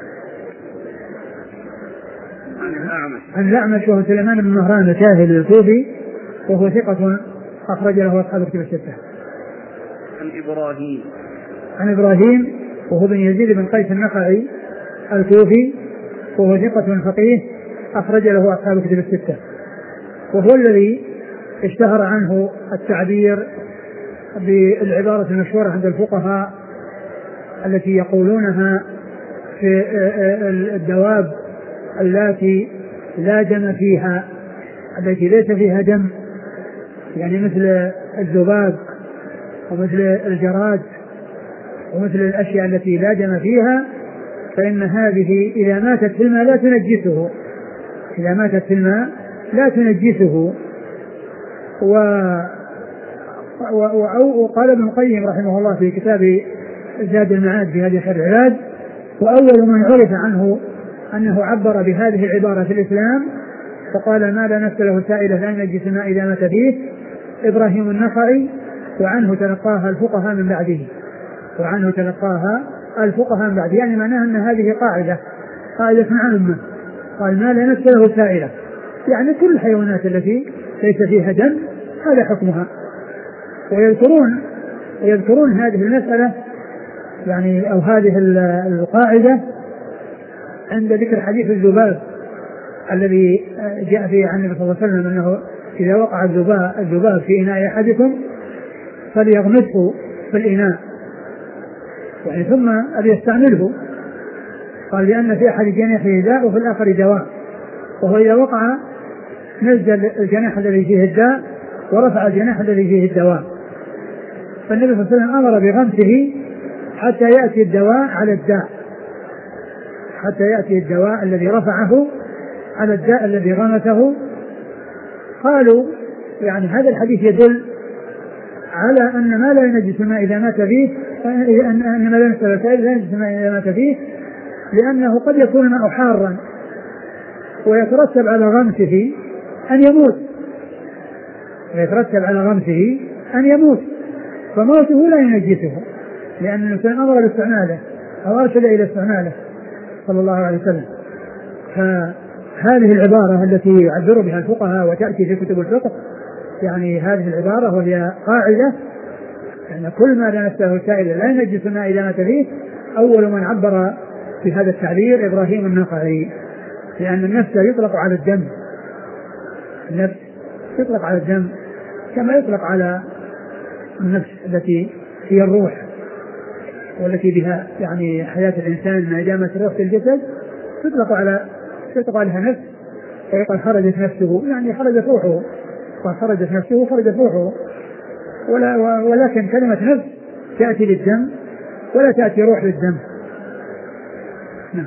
عن الأعمش وهو سليمان بن مهران الكاهلي الكوفي وهو ثقة أخرج له أصحاب الكتب الستة. عن إبراهيم عن إبراهيم وهو بن يزيد بن قيس النخعي الكوفي وهو ثقة فقيه أخرج له أصحاب الكتب الستة، وهو الذي اشتهر عنه التعبير بالعبارة المشهورة عند الفقهاء التي يقولونها في الدواب التي لا دم فيها، التي ليس فيها دم، يعني مثل الذباب ومثل الجراد ومثل الأشياء التي لا دم فيها، فإن هذه إذا ماتت في الماء لا تنجسه إذا ماتت في الماء لا تنجسه. و... و... وقال ابن القيم رحمه الله في كتاب زاد المعاد في هذه العباد: وأول من عرف عنه أنه عبر بهذه العبارة في الإسلام فقال: ما لا نفس له سائلة لا ينجس الماء إذا مات فيه إبراهيم النخعي وعنه تلقاها الفقهاء من بعده وعنه تلقاها الفقهاء من بعده. يعني معناها أن هذه قاعدة قاعدة عامة. قال: ما لا نفس له سائلة، يعني كل الحيوانات التي ليس فيها دم هذا حكمها. ويذكرون يذكرون هذه المسألة يعني أو هذه القاعدة عند ذكر حديث الذباب الذي جاء فيه عن النبي صلى الله عليه وسلم أنه إذا وقع الذباب, الذباب في إناء أحدكم فليغمسه في الإناء يعني ثم ليستعمله. قال: لأن في أحد جناحه داء وفي الآخر دواء، وهو إذا وقع نزل الجناح الذي فيه الداء ورفع الجناح الذي فيه الدواء. فالنبي صلى الله عليه وسلم أمر بغمسه حتى يأتي الدواء على الداء حتى يأتي الدواء الذي رفعه على الداء الذي غمسه. قالوا يعني هذا الحديث يدل على أن ما لا ينجس الماء إذا مات فيه أن ما لا ينجس الماء إذا مات فيه لأنه قد يكون الماء حارا ويترتب على غمسه أن يموت ويترتب على غمسه أن يموت فموته لا ينجسه لأن الإنسان أمر باستعماله أو أرشد إلى استعماله صلى الله عليه وسلم. فهذه العبارة التي يعبر بها الفقهاء وتأتي في كتب الفقه يعني هذه العبارة وهي قاعدة أن كل ما لا نفسه سائل لا ينجس الماء إذا مات فيه. أول من عبر بهذا التعبير إبراهيم النخعي لأن النفس يطلق على الدم النفس يطلق على الدم كما يطلق على النفس التي هي الروح والتي بها يعني حياة الإنسان ما دامت الروح في الجسد تطلق على تطلق عليها نفس ويقال خرجت نفسه يعني خرجت روحه وخرجت نفسه خرجت روحه ولا ولكن كلمة نفس تأتي للدم ولا تأتي روح للدم. نعم.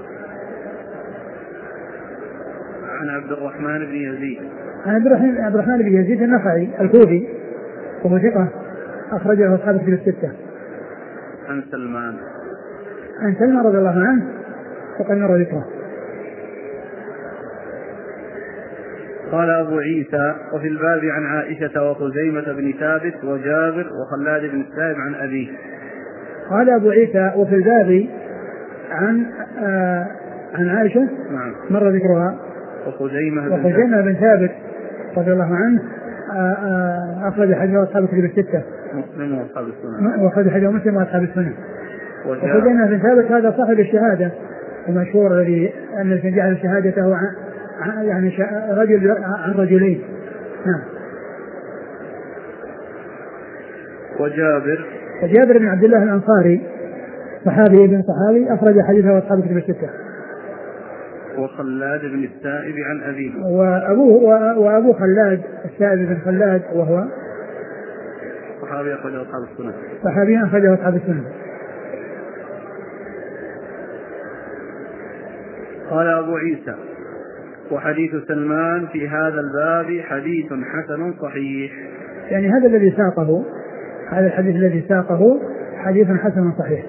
عن عبد الرحمن بن يزيد عن عبد الرحمن بن يزيد النخعي الكوفي وهو ثقة أخرجه أصحاب الكتب الستة. عن سلمان عن سلمان رضي الله عنه وقد مر ذكره. قال أبو عيسى: وفي الباب عن عائشة وخزيمة بن ثابت وجابر وخلاد بن السائب عن أبيه. قال أبو عيسى: وفي الباب عن آه عن عائشة نعم مر ذكرها وخزيمة بن, وخزيمة بن ثابت رضي الله عنه أخرج حديث أصحاب الكتب الستة مسلم وأصحاب السنن وأخرج حديث مسلم وأصحاب السنن. وخزيمة بن ثابت هذا صاحب الشهادة المشهور الذي أن جعل شهادته عن يعني رجل عن رجلين. نعم. وجابر وجابر بن عبد الله الأنصاري صحابي ابن صحابي أخرج حديثه أصحاب الكتب الستة. وخلاد بن السائب عن أبيه. وأبوه وأبو خلاد السائب بن خلاد وهو صحابي أخرجه أصحاب السنن. صحابي أخرجه أصحاب السنن. قال أبو عيسى: وحديث سلمان في هذا الباب حديث حسن صحيح. يعني هذا الذي ساقه هذا الحديث الذي ساقه حديث حسن صحيح.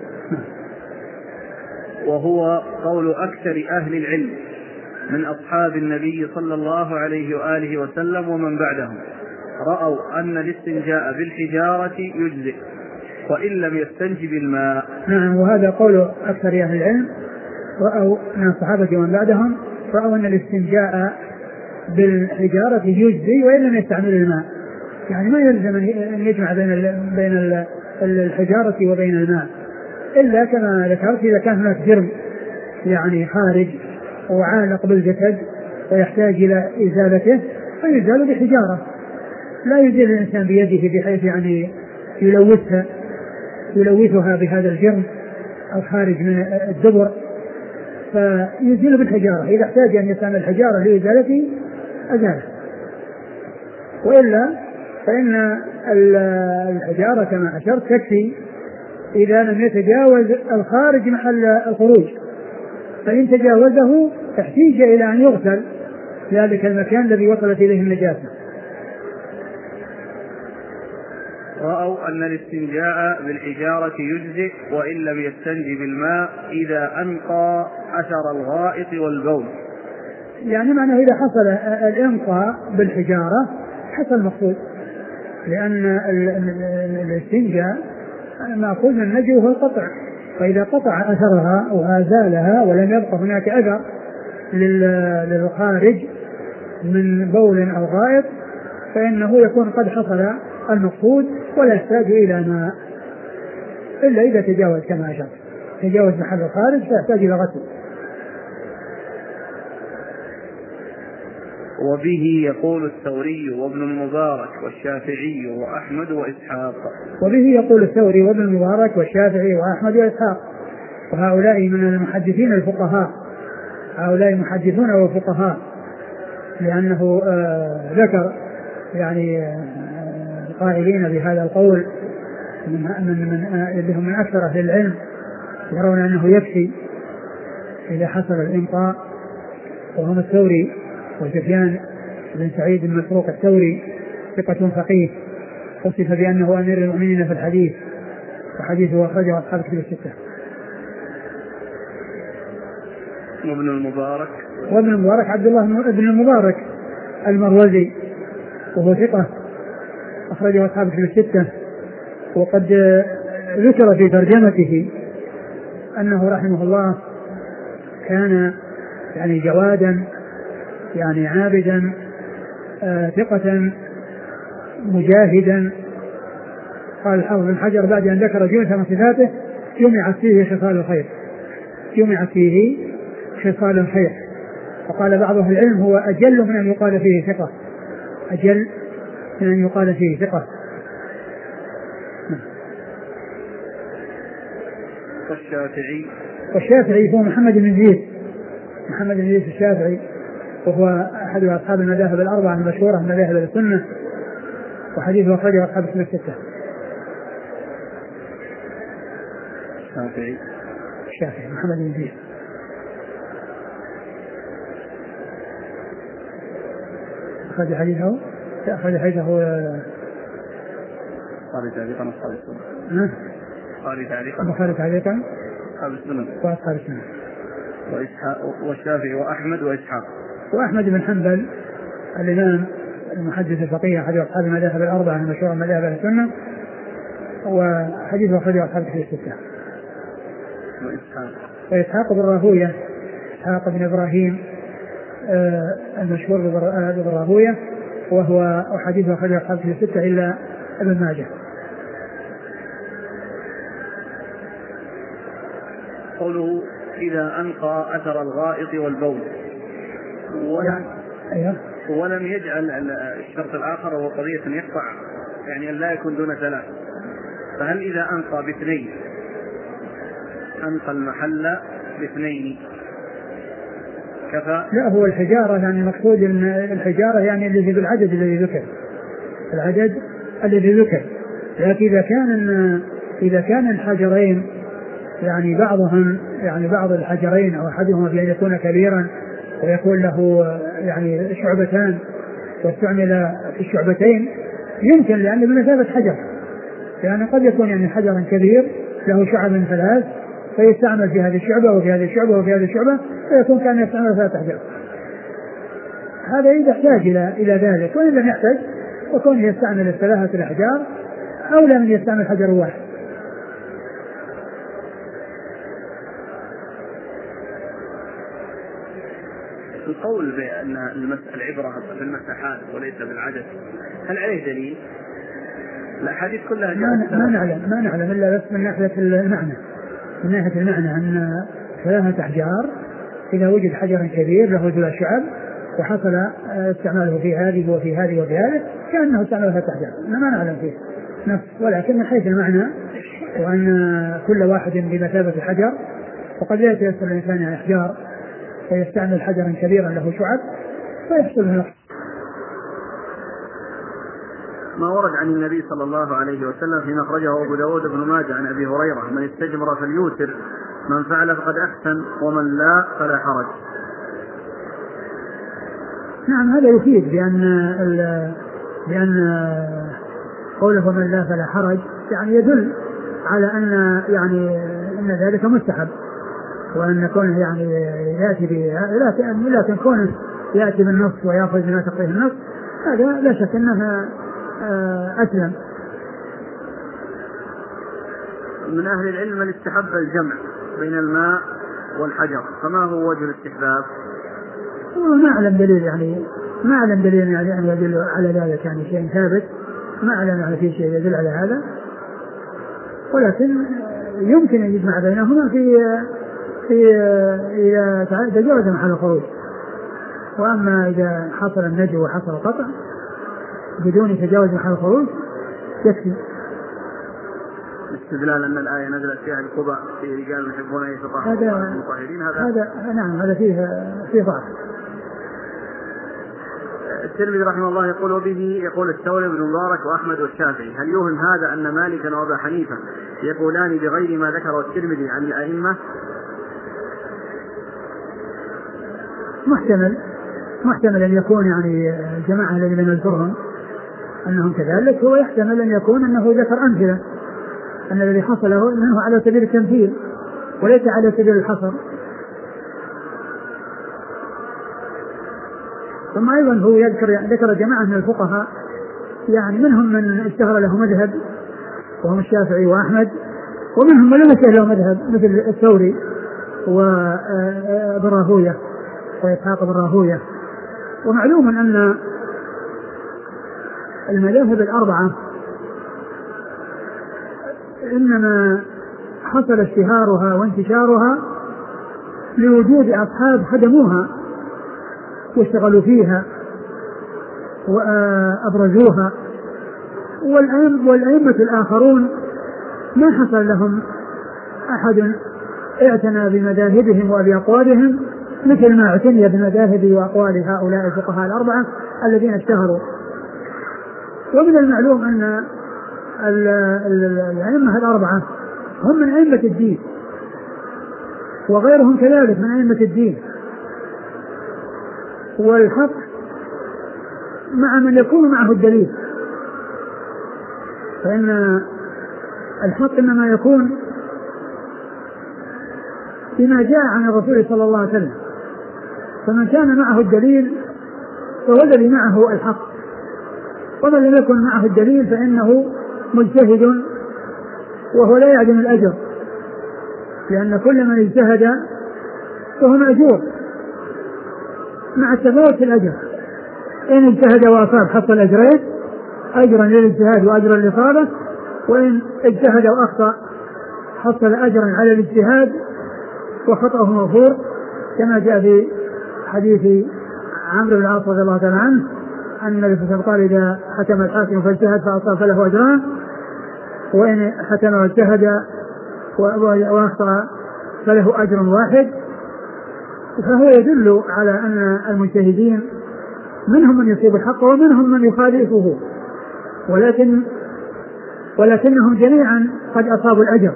وهو قول أكثر أهل العلم من أصحاب النبي صلى الله عليه وآله وسلم ومن بعدهم رأوا أن الاستنجاء بالحجارة يجزئ وإن لم يستنج بالماء. نعم. وهذا قول أكثر أهل العلم رأوا من الصحابة ومن بعدهم رأوا أن الاستنجاء بالحجارة يجزي وإن لم يستعمل الماء. يعني ما يلزم أن يجمع بين بين الحجارة وبين الماء إلا كما ذكرت إذا كان هناك جرم يعني خارج وعالق بالجسد ويحتاج إلى إزالته فيزال بحجارة لا يزيل الإنسان بيده بحيث يعني يلوثها يلوثها بهذا الجرم الخارج من الدبر فيزيل بالحجارة. إذا احتاج أن يستعمل الحجارة لإزالته أزاله وإلا فإن الحجارة كما أشرت تكفي إذا لم يتجاوز الخارج محل الخروج. فإن تجاوزه احتاج إلى أن يغسل ذلك المكان الذي وصلت إليه النجاسة. رأوا أن الاستنجاء بالحجارة يجزئ وإن لم يستنج بالماء إذا أنقى أثر الغائط والبول. يعني معنى إذا حصل الإنقاء بالحجارة حصل المقصود، لأن الاستنجاء مأخوذ من النجو وهو القطع، فإذا قطع أثرها وأزالها ولم يبقى هناك أثر للخارج من بول أو غائط فإنه يكون قد حصل المقصود ولا يحتاج إلى ماء إلا إذا تجاوز كما أشار، تجاوز محل الخارج فيحتاج إلى غسل. وبه يقول الثوري وابن المبارك والشافعي وأحمد وإسحاق. وبه يقول الثوري وابن المبارك والشافعي وأحمد وإسحاق، وهؤلاء من المحدثين الفقهاء، هؤلاء محدثون وفقهاء، لأنه آه ذكر يعني آه قائلين بهذا القول من من من اللي هم من أكثر أهل العلم يرون أنه يكفي إذا حصل الإنقاء، وهم الثوري وسفيان بن سعيد بن مسروق الثوري ثقة فقيه وصف بأنه أمير المؤمنين في الحديث، وحديثه أخرجه أصحاب الكتب الستة. وابن المبارك وابن المبارك عبد الله بن المبارك المروزي وهو ثقة أخرجه أصحاب الكتب الستة، وقد ذكر في ترجمته أنه رحمه الله كان يعني جوادا يعني عابدا آه ثقة مجاهدا. قال الحافظ بن حجر بعد أن ذكر جملة من صفاته جمعت فيه خصال الخير، جمعت فيه خصال الخير، وقال بعض أهل العلم هو أجل من أن يقال فيه ثقة، أجل من أن يقال فيه ثقة. والشافعي والشافعي هو محمد بن زيد، محمد بن زيد الشافعي، وهو أحد أصحاب المذاهب الأربعة المشهورة من مذاهب السنة، وحديثه أخرجه أصحاب السنة الستة. الشافعي الشافعي محمد بن زيد. أخرج حديثه أخرج حديثه قال تعليقا أصحاب السنة قال تعليقا قال تعليقا أصحاب السنة وأصحاب السنة والشافعي وأحمد وإسحاق. وأحمد بن حنبل الإمام المحدث الفقيه أحد أصحاب المذاهب الأربعة المشهورة من مذاهب السنة، وحديثه أخرجه أصحاب الكتب الستة. وإسحاق وإسحاق بن راهوية، إسحاق بن إبراهيم آه المشهور بن راهوية، وهو حديثه أخرجه أصحاب الكتب الستة إلا ابن ماجه. قوله إذا أنقى أثر الغائط والبول، ولم, أيوه. ولم يجعل الشرط الآخر وهو قضية يقطع يعني أن لا يكون دون ثلاث، فهل إذا أنقى باثنين أنقى المحل باثنين كفى؟ لا، هو الحجارة يعني مقصود الحجارة يعني الذي بالعدد الذي ذكر، العدد الذي ذكر، لكن إذا كان إذا كان الحجرين يعني بعضهم يعني بعض الحجرين أو أحدهما بأن يكون كبيرا ويكون له يعني شعبتان واستعمل في الشعبتين يمكن، لأنه بمثابة حجر، يعني قد يكون يعني حجرا كبير له شعب ثلاث فيستعمل في هذه الشعبة وفي هذه الشعبة وفي هذه الشعبة فيكون كان يستعمل ثلاث أحجار. هذا إذا احتاج إلى إلى ذلك، وإن لم يحتاج وكون يستعمل الثلاثة الأحجار أولى من يستعمل حجر واحد. القول بأن العبرة بالمساحات وليس بالعدد هل عليه دليل؟ الأحاديث كلها ما, ما نعلم ما نعلم إلا بس من ناحية المعنى، من ناحية المعنى أن ثلاثة أحجار إذا وجد حجر كبير له ثلاث شعب وحصل استعماله في هذه وفي هذه وفي هذه كأنه استعمل ثلاثة أحجار، ما نعلم فيه نفس، ولكن من حيث المعنى وأن كل واحد بمثابة حجر، وقد لا يتيسر الإنسان على أحجار فيستعمل حجرا كبيرا له شعب فيحصل له. ما ورد عن النبي صلى الله عليه وسلم فيما أخرجه أبو داود بن ماجه عن أبي هريرة: من استجمر فليوتر، من فعل فقد أحسن، ومن لا فلا حرج. نعم، هذا يفيد بأن بأن قوله من لا فلا حرج يعني يدل على أن يعني أن ذلك مستحب، وأن كونه يعني يأتي ب لكن كونه يأتي بالنص ويأخذ بما تقيه النص هذا لا شك أنها أسلم. من أهل العلم من استحب الجمع بين الماء والحجر، فما هو وجه الاستحباب؟ ما أعلم دليل يعني ما أعلم دليل يعني أن يدل على ذلك يعني شيء ثابت، ما أعلم يعني في شيء يدل على هذا، ولكن يمكن أن يجمع بينهما في في إذا تجاوز محل الخروج. وأما إذا حصل النجو وحصل القطع بدون تجاوز محل الخروج يكفي. استدلال أن الآية نزلت فيها القبى في رجال يحبون أن يتطهروا المطهرين، هذا هذا نعم هذا فيه فيه ضعف. الترمذي رحمه الله يقول وبه يقول الثوري بن مبارك وأحمد والشافعي. هل يوهم هذا أن مالكا وأبا حنيفة يقولان بغير ما ذكره الترمذي عن الأئمة؟ محتمل محتمل أن يكون يعني الجماعة الذين نذكرهم أنهم كذلك، هو يحتمل أن يكون أنه ذكر أمثلة أن الذي حصله منه على سبيل التمثيل وليس على سبيل الحصر. ثم أيضا هو يذكر ذكر جماعة من الفقهاء يعني منهم من اشتهر له مذهب وهم الشافعي وأحمد، ومنهم من لم يشتهر له مذهب مثل الثوري وابن راهويه وإسحاق بن راهويه. ومعلوم أن المذاهب الأربعة إنما حصل اشتهارها وانتشارها لوجود أصحاب خدموها واشتغلوا فيها وأبرزوها، والأئمة الآخرون ما حصل لهم أحد اعتنى بمذاهبهم وبأقوالهم مثل ما اعتني بمذاهب وأقوال هؤلاء الفقهاء الأربعة الذين اشتهروا. ومن المعلوم أن الأئمة الأربعة هم من أئمة الدين وغيرهم كذلك من أئمة الدين، والحق مع من يكون معه الدليل، فإن الحق إنما يكون بما جاء عن الرسول صلى الله عليه وسلم، فمن كان معه الدليل فهو الذي معه الحق، ومن لم يكن معه الدليل فإنه مجتهد وهو لا يعدم الأجر، لأن كل من اجتهد فهو مأجور مع التفاوت في الأجر. إن اجتهد وأصاب حصل أجرين، أجرا للاجتهاد وأجرا للإصابة، وإن اجتهد وأخطأ حصل أجرا على الاجتهاد وخطأه مغفور، كما جاء في حديث عمرو بن العاص رضي الله تعالى عنه أن النبي صلى الله عليه وسلم قال إذا حكم الحاكم فاجتهد فأصاب فله أجران، وإن حكم واجتهد وأخطأ فله أجر واحد. فهو يدل على أن المجتهدين منهم من يصيب الحق ومنهم من يخالفه، ولكن ولكنهم جميعا قد أصابوا الأجر،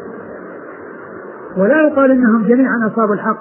ولا يقال إنهم جميعا أصابوا الحق،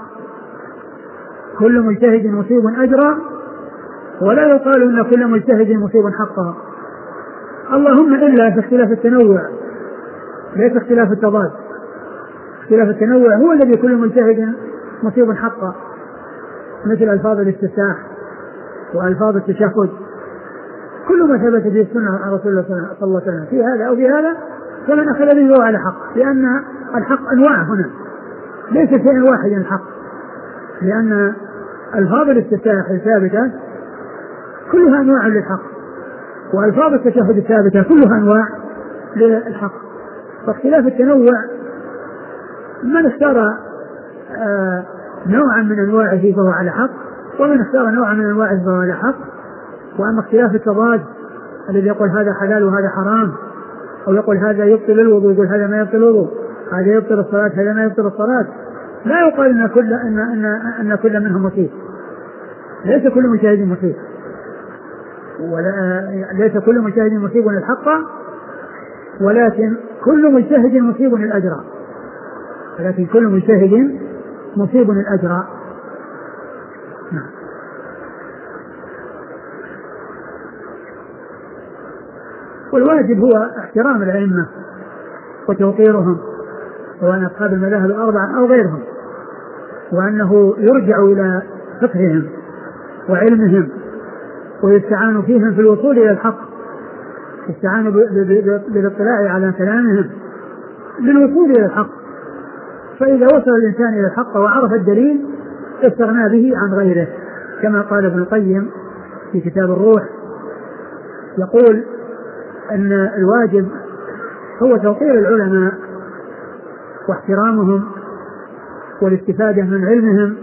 كل مجتهد مصيب أجرا، ولا يقال إن كل مجتهد مصيب حقا، اللهم إلا في اختلاف التنوع ليس اختلاف التضاد. اختلاف التنوع هو الذي كل مجتهد مصيب حقا، مثل ألفاظ الاستفتاح وألفاظ التشهد، كل ما ثبت به السنة عن رسول الله صلى الله عليه وسلم في هذا أو في هذا فمن أخذ به هو على حق، لأن الحق أنواع هنا ليس شيء واحد الحق، لأن ألفاظ الاستفتاح الثابتة كلها أنواع للحق، وألفاظ التشهد الثابتة كلها أنواع للحق. فاختلاف التنوع من اختار آه نوعا من أنواعه فهو على حق، ومن اختار نوعا من أنواعه فهو على حق. وأما اختلاف التضاد الذي يقول هذا حلال وهذا حرام، أو يقول هذا يبطل الوضوء يقول هذا ما يبطل الوضوء، هذا يبطل الصلاة هذا ما يبطل الصلاة، لا يقال أن كل أن أن أن كل منهم مصيب، ليس كل مجتهد مصيب، ولا ليس كل مجتهد مصيب للحق، ولكن كل مجتهد مصيب للأجر، ولكن كل مجتهد مصيب للأجر. نعم. والواجب هو احترام الأئمة وتوقيرهم سواء أصحاب المذاهب الأربعة أو غيرهم، وأنه يرجع إلى فقههم وعلمهم ويستعان فيهم في الوصول إلى الحق، يستعان بالاطلاع على كلامهم للوصول إلى الحق. فإذا وصل الإنسان إلى الحق وعرف الدليل استغنى به عن غيره، كما قال ابن القيم في كتاب الروح، يقول أن الواجب هو توقير العلماء واحترامهم والاستفادة من علمهم،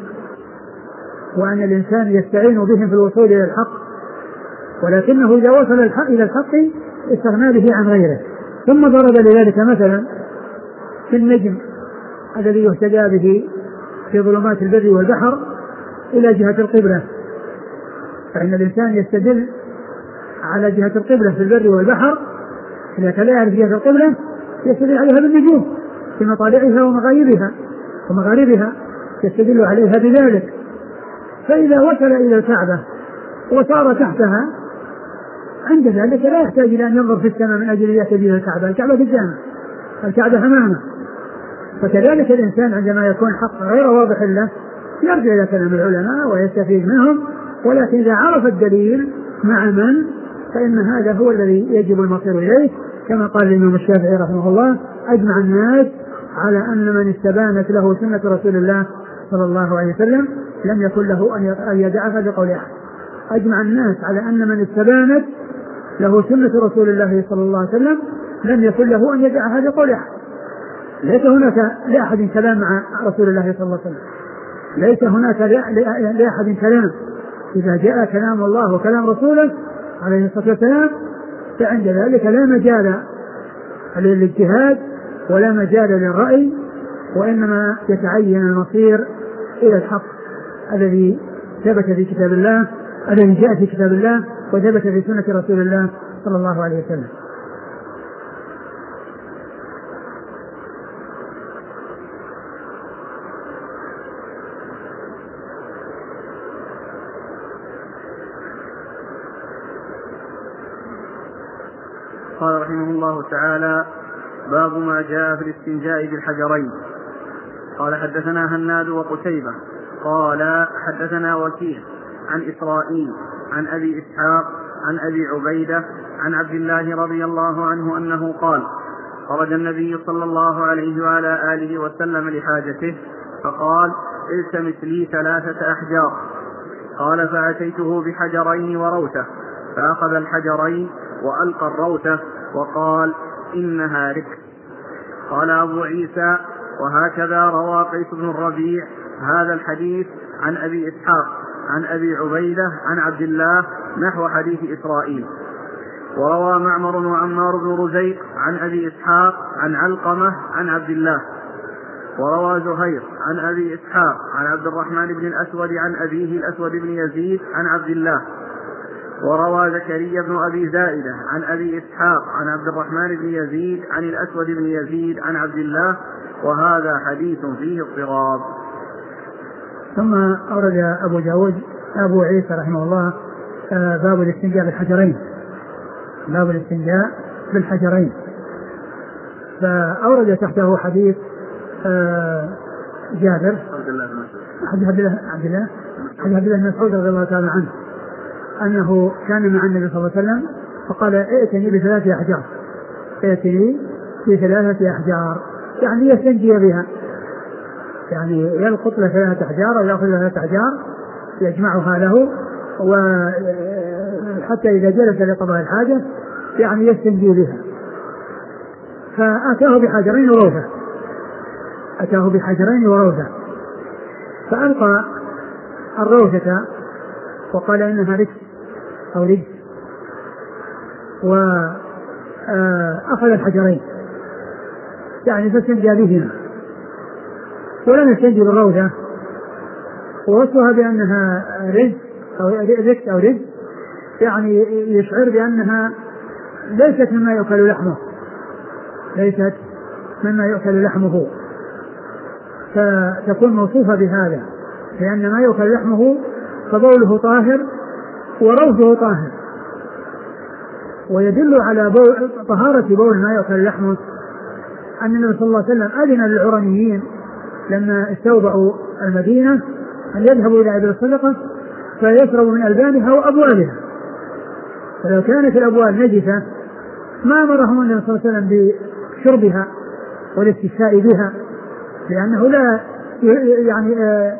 وأن الإنسان يستعين بهم في الوصول إلى الحق، ولكنه إذا وصل الحق إلى الحق استغنى به عن غيره. ثم ضرب لذلك مثلا في النجم الذي يهتدى به في ظلمات البر والبحر إلى جهة القبلة، فإن الإنسان يستدل على جهة القبلة في البر والبحر، إذا كان لا يعرف جهة القبلة يستدل عليها بالنجوم في مطالعها ومغاربها ومغاربها يستدل عليها بذلك. فإذا وصل إلى الكعبة وصار تحتها عند ذلك لا يحتاج إلى أن ينظر في السماء من أجل يهتدي إلى الكعبة، الكعبة في الجامع، الكعبة أمامه. فكذلك الإنسان عندما يكون حق غير واضح له يرجع إلى كلام العلماء ويستفيد منهم، ولكن إذا عرف الدليل مع من فإن هذا هو الذي يجب المصير إليه، كما قال الإمام الشافعي رحمه الله: أجمع الناس على أن من استبانت له سنة رسول الله صلى الله عليه وسلم لم يكن له أن يدعها بقول أحد. أجمع الناس على أن من استبانت له سنة رسول الله صلى الله عليه وسلم لم يكن له أن يدعها بقول أحد. ليس هناك لأحد كلام مع رسول الله صلى الله عليه وسلم، ليس هناك لأحد كلام. إذا جاء كلام الله وكلام رسوله عليه الصلاة والسلام فعند ذلك لا مجال للاجتهاد ولا مجال للرأي، وإنما يتعين المصير إلى الحق الذي ثبت في كتاب الله، الذي جاء في كتاب الله وثبت في سنة رسول الله صلى الله عليه وسلم. قال رحمه الله تعالى: باب ما جاء في الاستنجاء بالحجرين. قال: حدثنا هناد وقتيبة قال حدثنا وكيع عن إسرائيل عن أبي إسحاق عن أبي عبيدة عن عبد الله رضي الله عنه أنه قال: خرج النبي صلى الله عليه وعلى آله وسلم لحاجته فقال: التمس لي ثلاثة أحجار. قال: فأتيته بحجرين وروثة، فأخذ الحجرين وألقى الروثة وقال: إنها ركس. قال أبو عيسى: وهكذا روى قيس بن الربيع هذا الحديث عن أبي إسحاق عن أبي عبيدة عن عبد الله نحو حديث إسرائيل. وروى معمر وعمار بن رزيق عن أبي إسحاق عن علقمة عن عبد الله. وروى زهير عن أبي إسحاق عن عبد الرحمن بن الأسود عن أبيه الأسود بن يزيد عن عبد الله. وروى زكريا بن أبي زائدة عن أبي إسحاق عن عبد الرحمن بن يزيد عن الأسود بن يزيد عن عبد الله، وهذا حديث فيه اضطراب. ثم أورد أبو داود أبو عيسى رحمه الله باب الاستنجاء بالحجرين، باب الاستنجاء بالحجرين، فأورد تحته حديث جابر حديث عبد الله عبد الله حديث عبد الله بن مسعود رضي الله تعالى عنه أنه كان مع النبي صلى الله عليه وسلم فقال: ائتني بثلاثة أحجار، ائتني بثلاثة أحجار، يعني يستنجي بها، يعني يلقط له ثلاثة أحجار أو يأخذ له ثلاثة أحجار يجمعها له، وحتى إذا جلس لقضاء الحاجة يعني يستنجي بها. فأتاه بحجرين وروثة، أتاه بحجرين وروثة، فألقى الروثة وقال: إنها رجس أو رجس، وأخذ الحجرين يعني فاستنجى بهما ولم يستنجي بالروثة، ووصفها بأنها رجس أو رجس أو رجس يعني يشعر بأنها ليست مما يؤكل لحمه، ليست مما يؤكل لحمه، فتكون موصوفة بهذا، لأن ما يؤكل لحمه فبوله طاهر وروثه طاهر، ويدل على بول طهارة بول ما يؤكل لحمه أن النبي صلى الله عليه وسلم أذن للعرنيين لما استوضعوا المدينة أن يذهبوا إلى إبل الصدقة فيشربوا من ألبانها وأبوالها، فلو كانت الأبوال نجسة ما أمرهم النبي صلى الله عليه وسلم بشربها والاستشفاء بها، لأنه لا يعني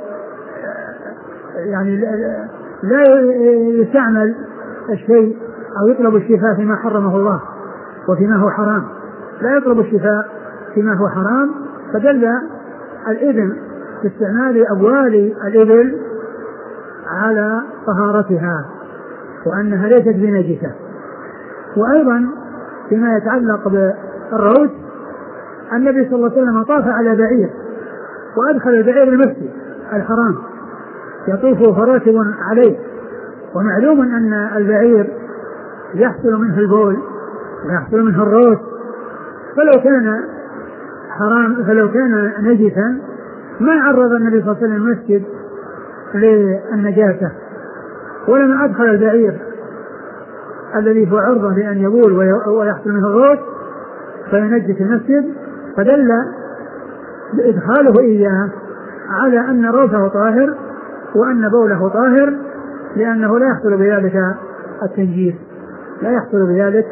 يعني لا يستعمل الشيء أو يطلب الشفاء فيما حرمه الله وفيما هو حرام، لا يطلب الشفاء فيما هو حرام. فدل الإذن في استعمال أبوال الإبل على طهارتها وأنها ليست بنجسة. وأيضا فيما يتعلق بالروث النبي صلى الله عليه وسلم طاف على بعير وأدخل البعير المسجد الحرام يطوف فراتب عليه، ومعلوم أن البعير يحصل منه البول ويحصل منه الروث، فلو كان حرام فلو كان نجسا ما عرض النبي صلى الله عليه وسلم المسجد للنجاسة، ولما أدخل البعير الذي هو عرضة لأن يبول ويحصل منه الروث فينجس المسجد، فدل إدخاله إياه على أن روثه طاهر وأن بوله طاهر، لأنه لا يحصل بذلك التنجيس، لا يحصل بذلك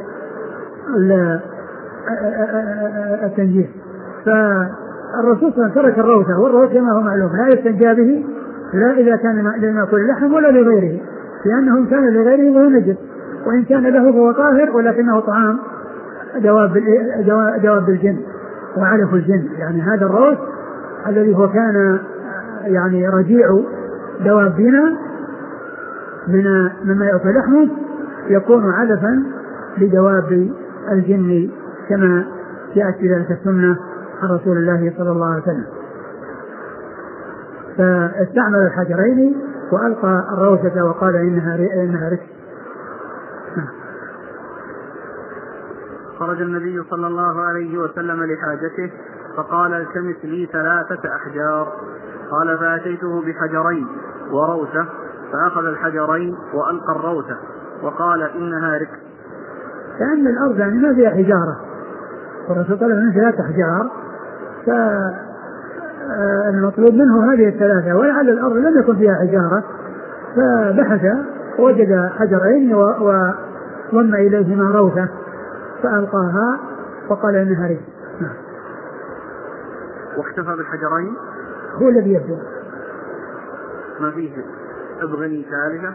التنجيس. فالرسول صلى الله عليه وسلم ترك الروثة، والروث كما هو معلوم لا يستنجى به لا إذا كان لنأكل اللحم ولا لغيره، لأنه إن كان لغيره فهو نجس، وإن كان له فهو طاهر ولكنه طعام دواب دواب الجن وعلف الجن. يعني هذا الروث الذي هو كان يعني رجيع دوابنا من مما يأكل لحمه يكون علفا لدواب الجن كما جاءت في ذلك السنة عن رسول الله صلى الله عليه وسلم. فاستعمل الحجرين وألقى الروثة وقال إنها إنها ركس. خرج النبي صلى الله عليه وسلم لحاجته فقال التمس لي ثلاثة أحجار، قال فأتيته بحجرين وروثة فأخذ الحجرين وألقى الروثة وقال إنها ركس. لأن الأرض يعني ما فيها حجارة، والرسول طلب منه ثلاثة أحجار، فالمطلوب منه هذه الثلاثة، ولعل الأرض لم يكن فيها حجارة، فبحث ووجد حجرين وضم إليهما روثة فألقاها وقال إنها ركس. واكتفى بالحجرين هو الذي يبدو، ما فيه ابغني ثالثة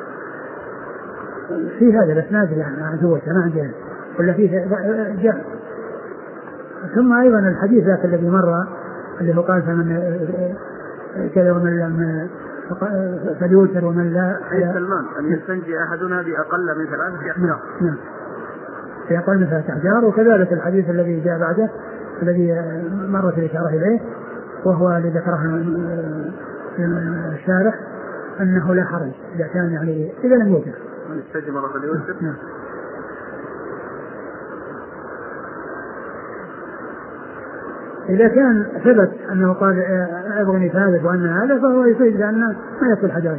في هذا الاسناد يعني عزوته ما عندنا ولا فيه جاء. ثم ايضا الحديث ذاك الذي مر اللي هو قال فمن كذا ومن لم فليوتر ومن لا حديث سلمان ان يستنجي احدنا باقل من ثلاثة احجار. نعم في اقل من ثلاثة احجار. وكذلك الحديث الذي جاء بعده الذي مرت الاشاره اليه وهو الذي ذكره الشارح انه لا حرج اذا كان يعني اذا لم يوتر من استجمر فليوتر. نعم. إذا كان ثبت أنه قال أبغني ثالث وأن هذا فهو يفيد لأنه ما يأكل حجرين.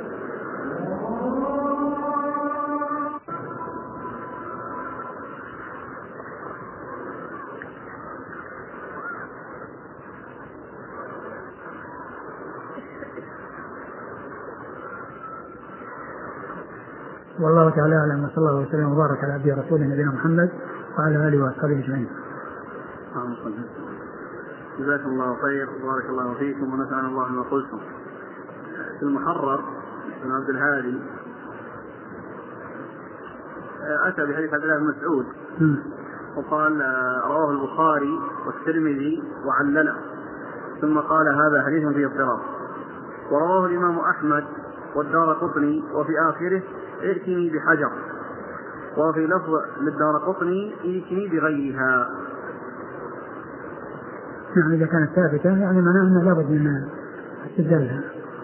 والله تعالى أعلم، وصلى الله وسلم وبارك على عبده ورسوله نبينا محمد وعلى آله وأصحابه أجمعين. جزاكم الله خير وبارك الله فيكم ونفعنا الله ما قلتم. في المحرر بن عبد الهادي أتى بحديث عبد الله بن مسعود وقال رواه البخاري والترمذي وعلله، ثم قال هذا حديث فيه اضطراب. ورواه الإمام أحمد والدارقطني وفي آخره ائتني بحجر، وفي لفظ للدارقطني ائتني بغيرها. نعم إذا كانت ثابتة يعني معناه أنه لابد من استدلالها.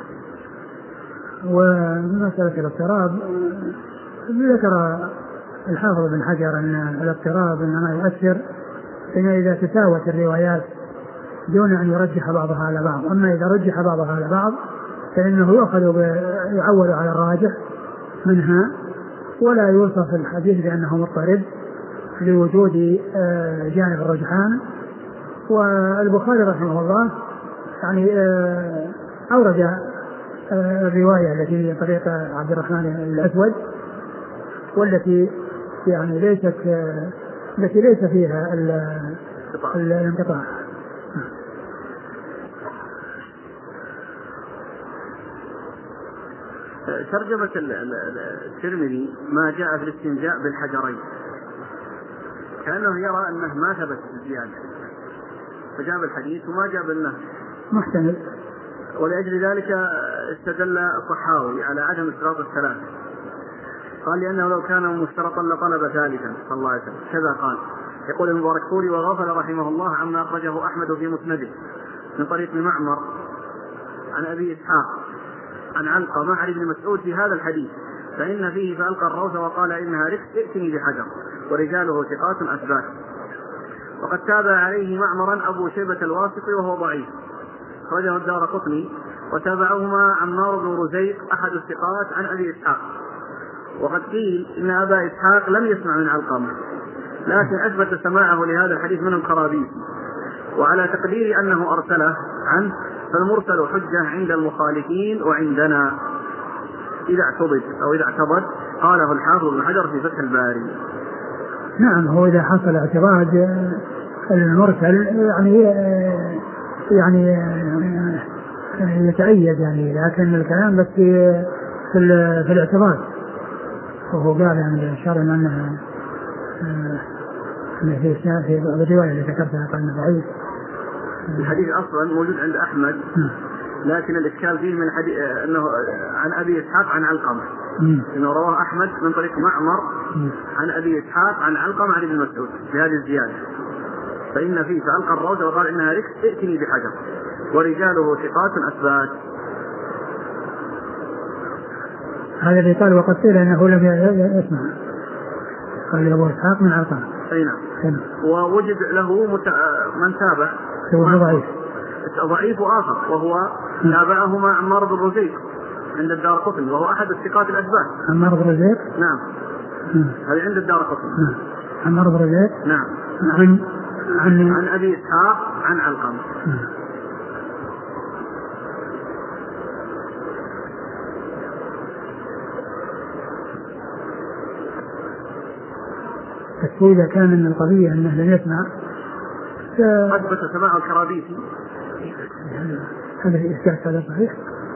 ومسألة الاضطراب ذكر الحافظ بن حجر أن الاضطراب إنما يؤثر إذا تساوت الروايات دون أن يرجح بعضها على بعض، أما إذا رجح بعضها على بعض فإنه يؤخذ يعول على الراجح منها ولا يوصف الحديث بأنه مضطرب لوجود جانب الرجحان. والبخاري رحمه الله يعني أورد الرواية التي هي طريق عبد الرحمن الأسود والتي يعني ليست التي ليس فيها الانقطاع. ترجمة الترمذي ما جاء في الاستنجاء بالحجرين كأنه يرى أنه ما ثبت الزيادة فجاب الحديث وما جاب النهي محتمل، ولأجل ذلك استدل الصحاوي على عدم اشتراط الثلاثة. قال لأنه لو كان مشترطا لطلب ثالثا صلى الله عليه وسلم كذا قال. يقول المباركفوري وغفل رحمه الله عما أخرجه أحمد في مسنده من طريق معمر عن أبي إسحاق عن علقمة عن ابن مسعود في هذا الحديث فإن فيه فألقى الروث وقال إنها ركس ائتني بحجر ورجاله ثقات أثبات. وقد تابع عليه معمرا أبو شيبة الواسطي وهو ضعيف أخرجه الدارقطني وتابعهما عمار بن رزيق أحد الثقات عن أبي إسحاق. وقد قيل إن أبا إسحاق لم يسمع من علقمة لكن أثبت سماعه لهذا الحديث من الخرابيس وعلى تقدير أنه أرسله عنه فالمرسل حجة عند المخالفين وعندنا إذا اعتضد أو إذا اعتضد قاله الحافظ بن حجر في فتح الباري. نعم هو إذا حصل اعتراض المرسل يعني يعني يتأيد يعني لكن الكلام بس في في الاعتراض وهو قال يعني إشارة أنها في في بعض الرواية اللي ذكرتها قال إنه ضعيف. الحديث أصلا موجود عند أحمد لكن الإشكال فيه من الحديث أنه عن أبي إسحاق عن علقمة إنه رواه أحمد من طريق معمر عن أبي إسحاق عن علقمة عن ابن مسعود بهذه الزيادة فإن فيه فألقى الروث وقال إنها ركس ائتني بحجر ورجاله ثقات أثبات. هذا اللي قال وقد قيل أنه لم يسمع قال أبو إسحاق من علقمة. أي نعم. ووجد له مت... من تابع هو ضعيف ضعيف آخر وهو تابعهما عمار بن رزيق عند الدارقطني وهو أحد الثقات الأثبات. عمار بن رزيق نعم هذا عند الدارقطني. عمار بن رزيق نعم عن عن عن أبي إسحاق عن علقمة. إذا كان من القضية أنه لم يسمع أثبت سماع الكرابيسي هذا الإثبات هذا صحيح.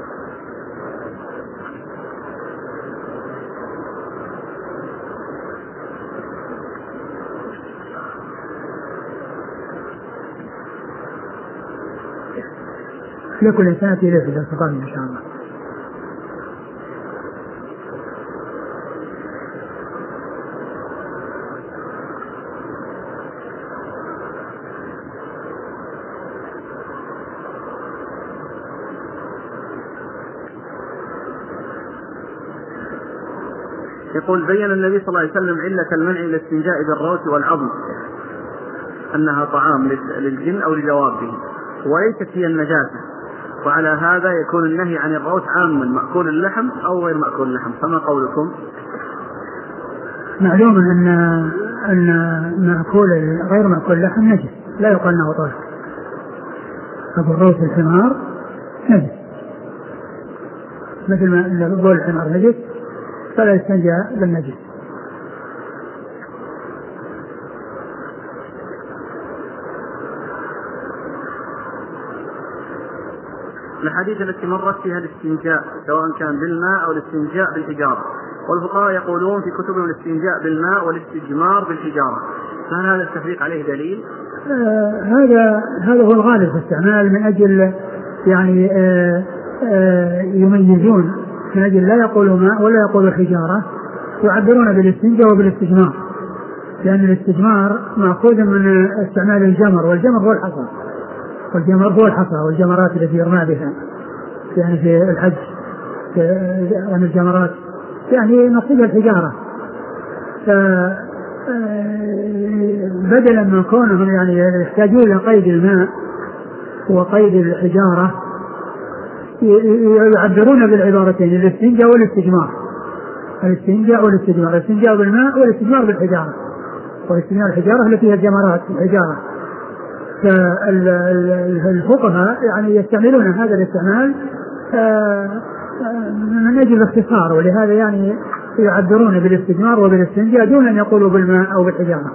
لكل إنسان إليه إذا استطاع إن شاء الله. يقول بين النبي صلى الله عليه وسلم علة المنع للاستنجاء بالروث والعظم أنها طعام للجن أو لدوابه وليست هي النجاسة وعلى هذا يكون النهي عن الروث عاما مأكول اللحم أو غير مأكول اللحم فما قولكم؟ معلوم أن أن مأكول غير مأكول اللحم نجس لا يقال أنه طاهر. أبو الروث الحمار نجس مثل ما بول الحمار نجس فلا يستنجى بالنجس. الحديث التي مرت فيها الاستنجاء سواء كان بالماء أو الاستنجاء بالحجارة والفقهاء يقولون في كتبهم الاستنجاء بالماء والاستجمار بالحجارة فهل هذا التفريق عليه دليل؟ آه هذا هذا هو الغالب في الاستعمال من أجل يعني آه آه يميزون من أجل لا يقولوا ماء ولا يقولوا حجارة يعبرون بالاستنجاء وبالاستجمار لأن الاستجمار مأخوذ من استعمال الجمر والجمر هو الحصى والجمر هو الحصى والجمرات التي يرمى بها يعني في الحج عن الجمرات يعني نصيب الحجارة بدلا من كونهم يعني يحتاجون إلى قيد الماء وقيد الحجارة يعبرون بالعبارتين الاستنجاء والاستجمار الاستنجاء والاستجمار، الاستنجاء بالماء والاستجمار بالحجارة، والاستجمار الحجارة التي هي الجمرات الحجارة. فالفقهاء يعني يستعملون هذا الاستعمال من أجل الاختصار، ولهذا يعني يعبرون بالاستجمار وبالاستنجاء دون أن يقولوا بالماء أو بالحجارة.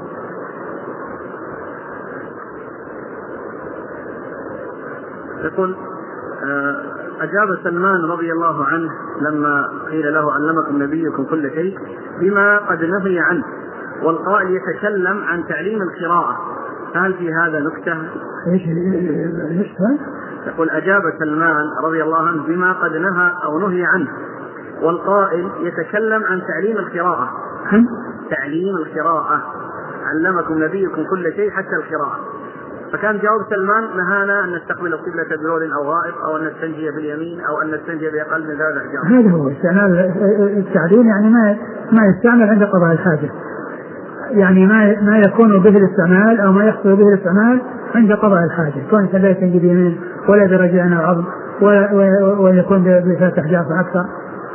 يقول أجاب سلمان رضي الله عنه لما قيل له علمكم نبيكم كل شيء بما قد نهي عنه، والقائل يتكلم عن تعليم القراءة، هل في هذا نكتة؟ ايش النكتة؟ يقول أجاب سلمان رضي الله عنه بما قد نهى أو نهي عنه، والقائل يتكلم عن تعليم القراءة. تعليم القراءة، علمكم نبيكم كل شيء حتى القراءة. فكان جواب سلمان نهانا أن نستقبل القبلة بلون أو غائب، أو أن نستنجي باليمين، أو أن نستنجي بأقل من ذلك. هذا هو استعمال التعليم، يعني ما ما يستعمل عند قضاء الحاجة، يعني ما ما يكون به الاستعمال أو ما يحصل به الاستعمال عند قضاء الحاجة، كون لا يستنجي باليمين ولا برجع عن العظم ويكون بفاتح جافة أكثر.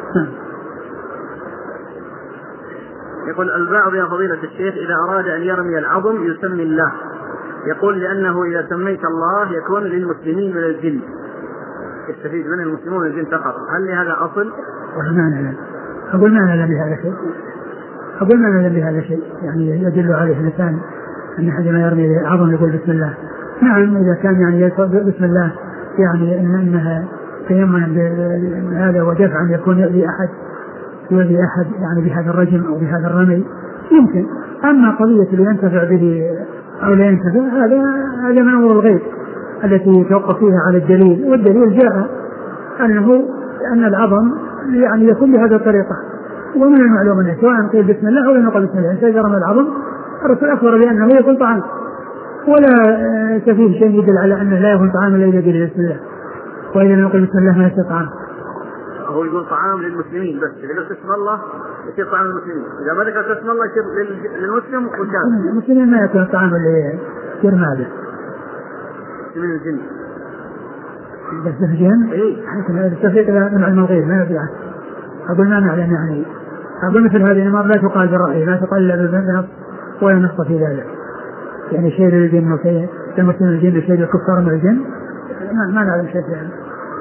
يقول البعض يا فضيلة الشيخ إذا أراد أن يرمي العظم يسمي الله، يقول لأنه إذا سميت الله يكون للمسلمين من الجن، يستفيد منه المسلمون من الجن فقط، هل لهذا أصل؟ ما نعلم، أقول ما نعلم بهذا شيء، أقول ما نعلم بهذا شيء، يعني يدل عليه الإنسان أن أحد ما يرمي العظم يقول بسم الله. نعم إذا كان يعني يقول بسم الله يعني إن إنها تيمنا بهذا ودفعا يكون يؤذي أحد يؤذي أحد يعني بهذا الرجم أو بهذا الرمي يمكن. أما قضية اللي ينتفع به أو لا ينتفع هذا هذا من أمور الغيب التي يتوقف فيها على الدليل، والدليل جاء أنه أن العظم يعني يكون بهذه الطريقة. ومن المعلوم أنه سواء قيل بسم الله أو لم يقل بسم الله، إذا رمى العظم الرسول أخبر بأنه يكون طعام، ولا تفيه شيء يدل على أنه لا يكون طعام إلا إذا قيل بسم الله، وإذا لم يقل بسم الله ما يصير طعام. هو يقول طعام للمسلمين بس، إذا قلت اسم الله يصير طعام للمسلمين، إذا ما ذكرت اسم الله يصير للمسلم والكافر. المسلمين ما يكون طعام اللي يصير ماذا؟ من الجن. بس الجن؟ إيه. حتى التفريق من علم الغيب ما يبيعه. أقول ما نعلم يعني. أقول مثل هذه الأمور لا تقال بالرأي، لا تقال إلا بالنص ولا نص في ذلك. يعني شيء للجن وشيء للمسلم الجن وشيء للكفار من الجن ما, ما نعلم شيء يعني.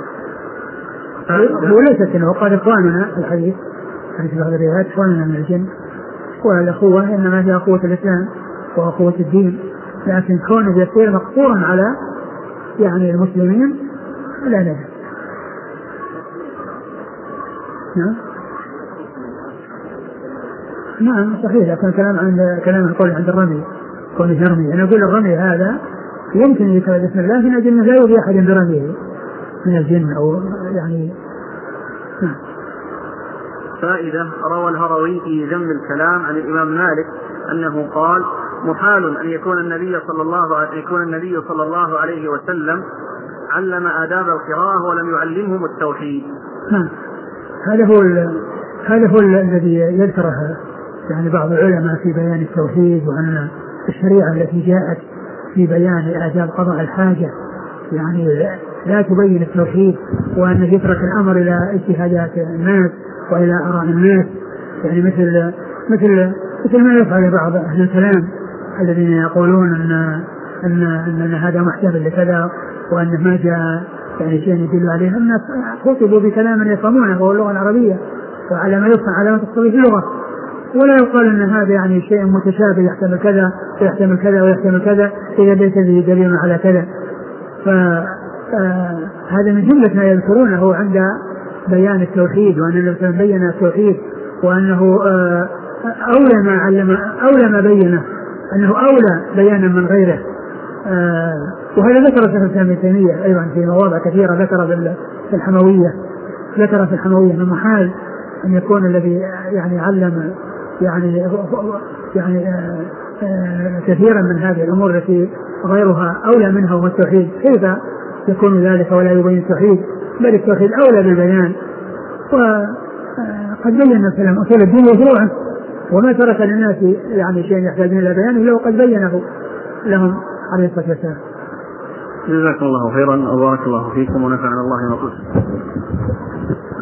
هو ليس كنه قال إخواننا في الحديث حديث بعض الروايات إخواننا من الجن، والأخوة إنما هي أخوة الإسلام وأخوة الدين، لكن كونه يصير مقصورا على يعني المسلمين لا لا. نعم نعم صحيح، لكن كلام عن كلام القول عند الرمي قول الرمي، أنا أقول الرمي هذا يمكن يكون بسم الله من أجل لا يؤذي أحد برميه من الجن أو يعني. فائدة: روى الهروي في ذم الكلام عن الإمام مالك أنه قال: محال أن يكون النبي صلى الله عليه يكون النبي صلى الله عليه وسلم علم آداب القراءة ولم يعلمهم التوحيد. نعم هذا هو هذا هو الذي يذكره يعني بعض العلماء في بيان التوحيد، وأن الشريعة التي جاءت في بيان آداب قضاء الحاجة يعني لا تبين التوحيد، وأن يترك الأمر إلى اجتهادات الناس وإلى آراء الناس، يعني مثل مثل مثل ما يفعل بعض أهل الكلام الذين يقولون أن أن أن هذا محتمل لكذا، وأن ما جاء يعني شيء يدل عليه. الناس خطبوا بكلام يفهمونه وهو اللغة العربية وعلى ما يفهم على ما تقتضيه اللغة، ولا يقال أن هذا يعني شيء متشابه يحتمل كذا ويحتمل كذا ويحتمل كذا إذا ليس به دليل على كذا. فهذا من جملة ما يذكرونه عند بيان التوحيد، وأن الإنسان بين التوحيد وأنه أولى ما علم أولى ما بينه أنه أولى بيانا من غيره. وهذا ذكر شيخ الإسلام ابن تيمية أيضا في مواضع كثيرة، ذكر في الحموية ذكر في الحموية من محال أن يكون الذي يعني علم يعني يعني كثيرا من هذه الأمور التي غيرها أولى منها هو التوحيد، كيف يكون ذلك ولا يبين التوحيد؟ بل التوحيد أولى بالبيان، وقد بين الكلام أصول الدين وفروعه، وما ترك للناس يعني شيء يحتاجون إلى بيانه لو قد بينه لهم عليه الصلاة والسلام. جزاكم الله خيرا وبارك الله فيكم ونفعنا الله ما قلت.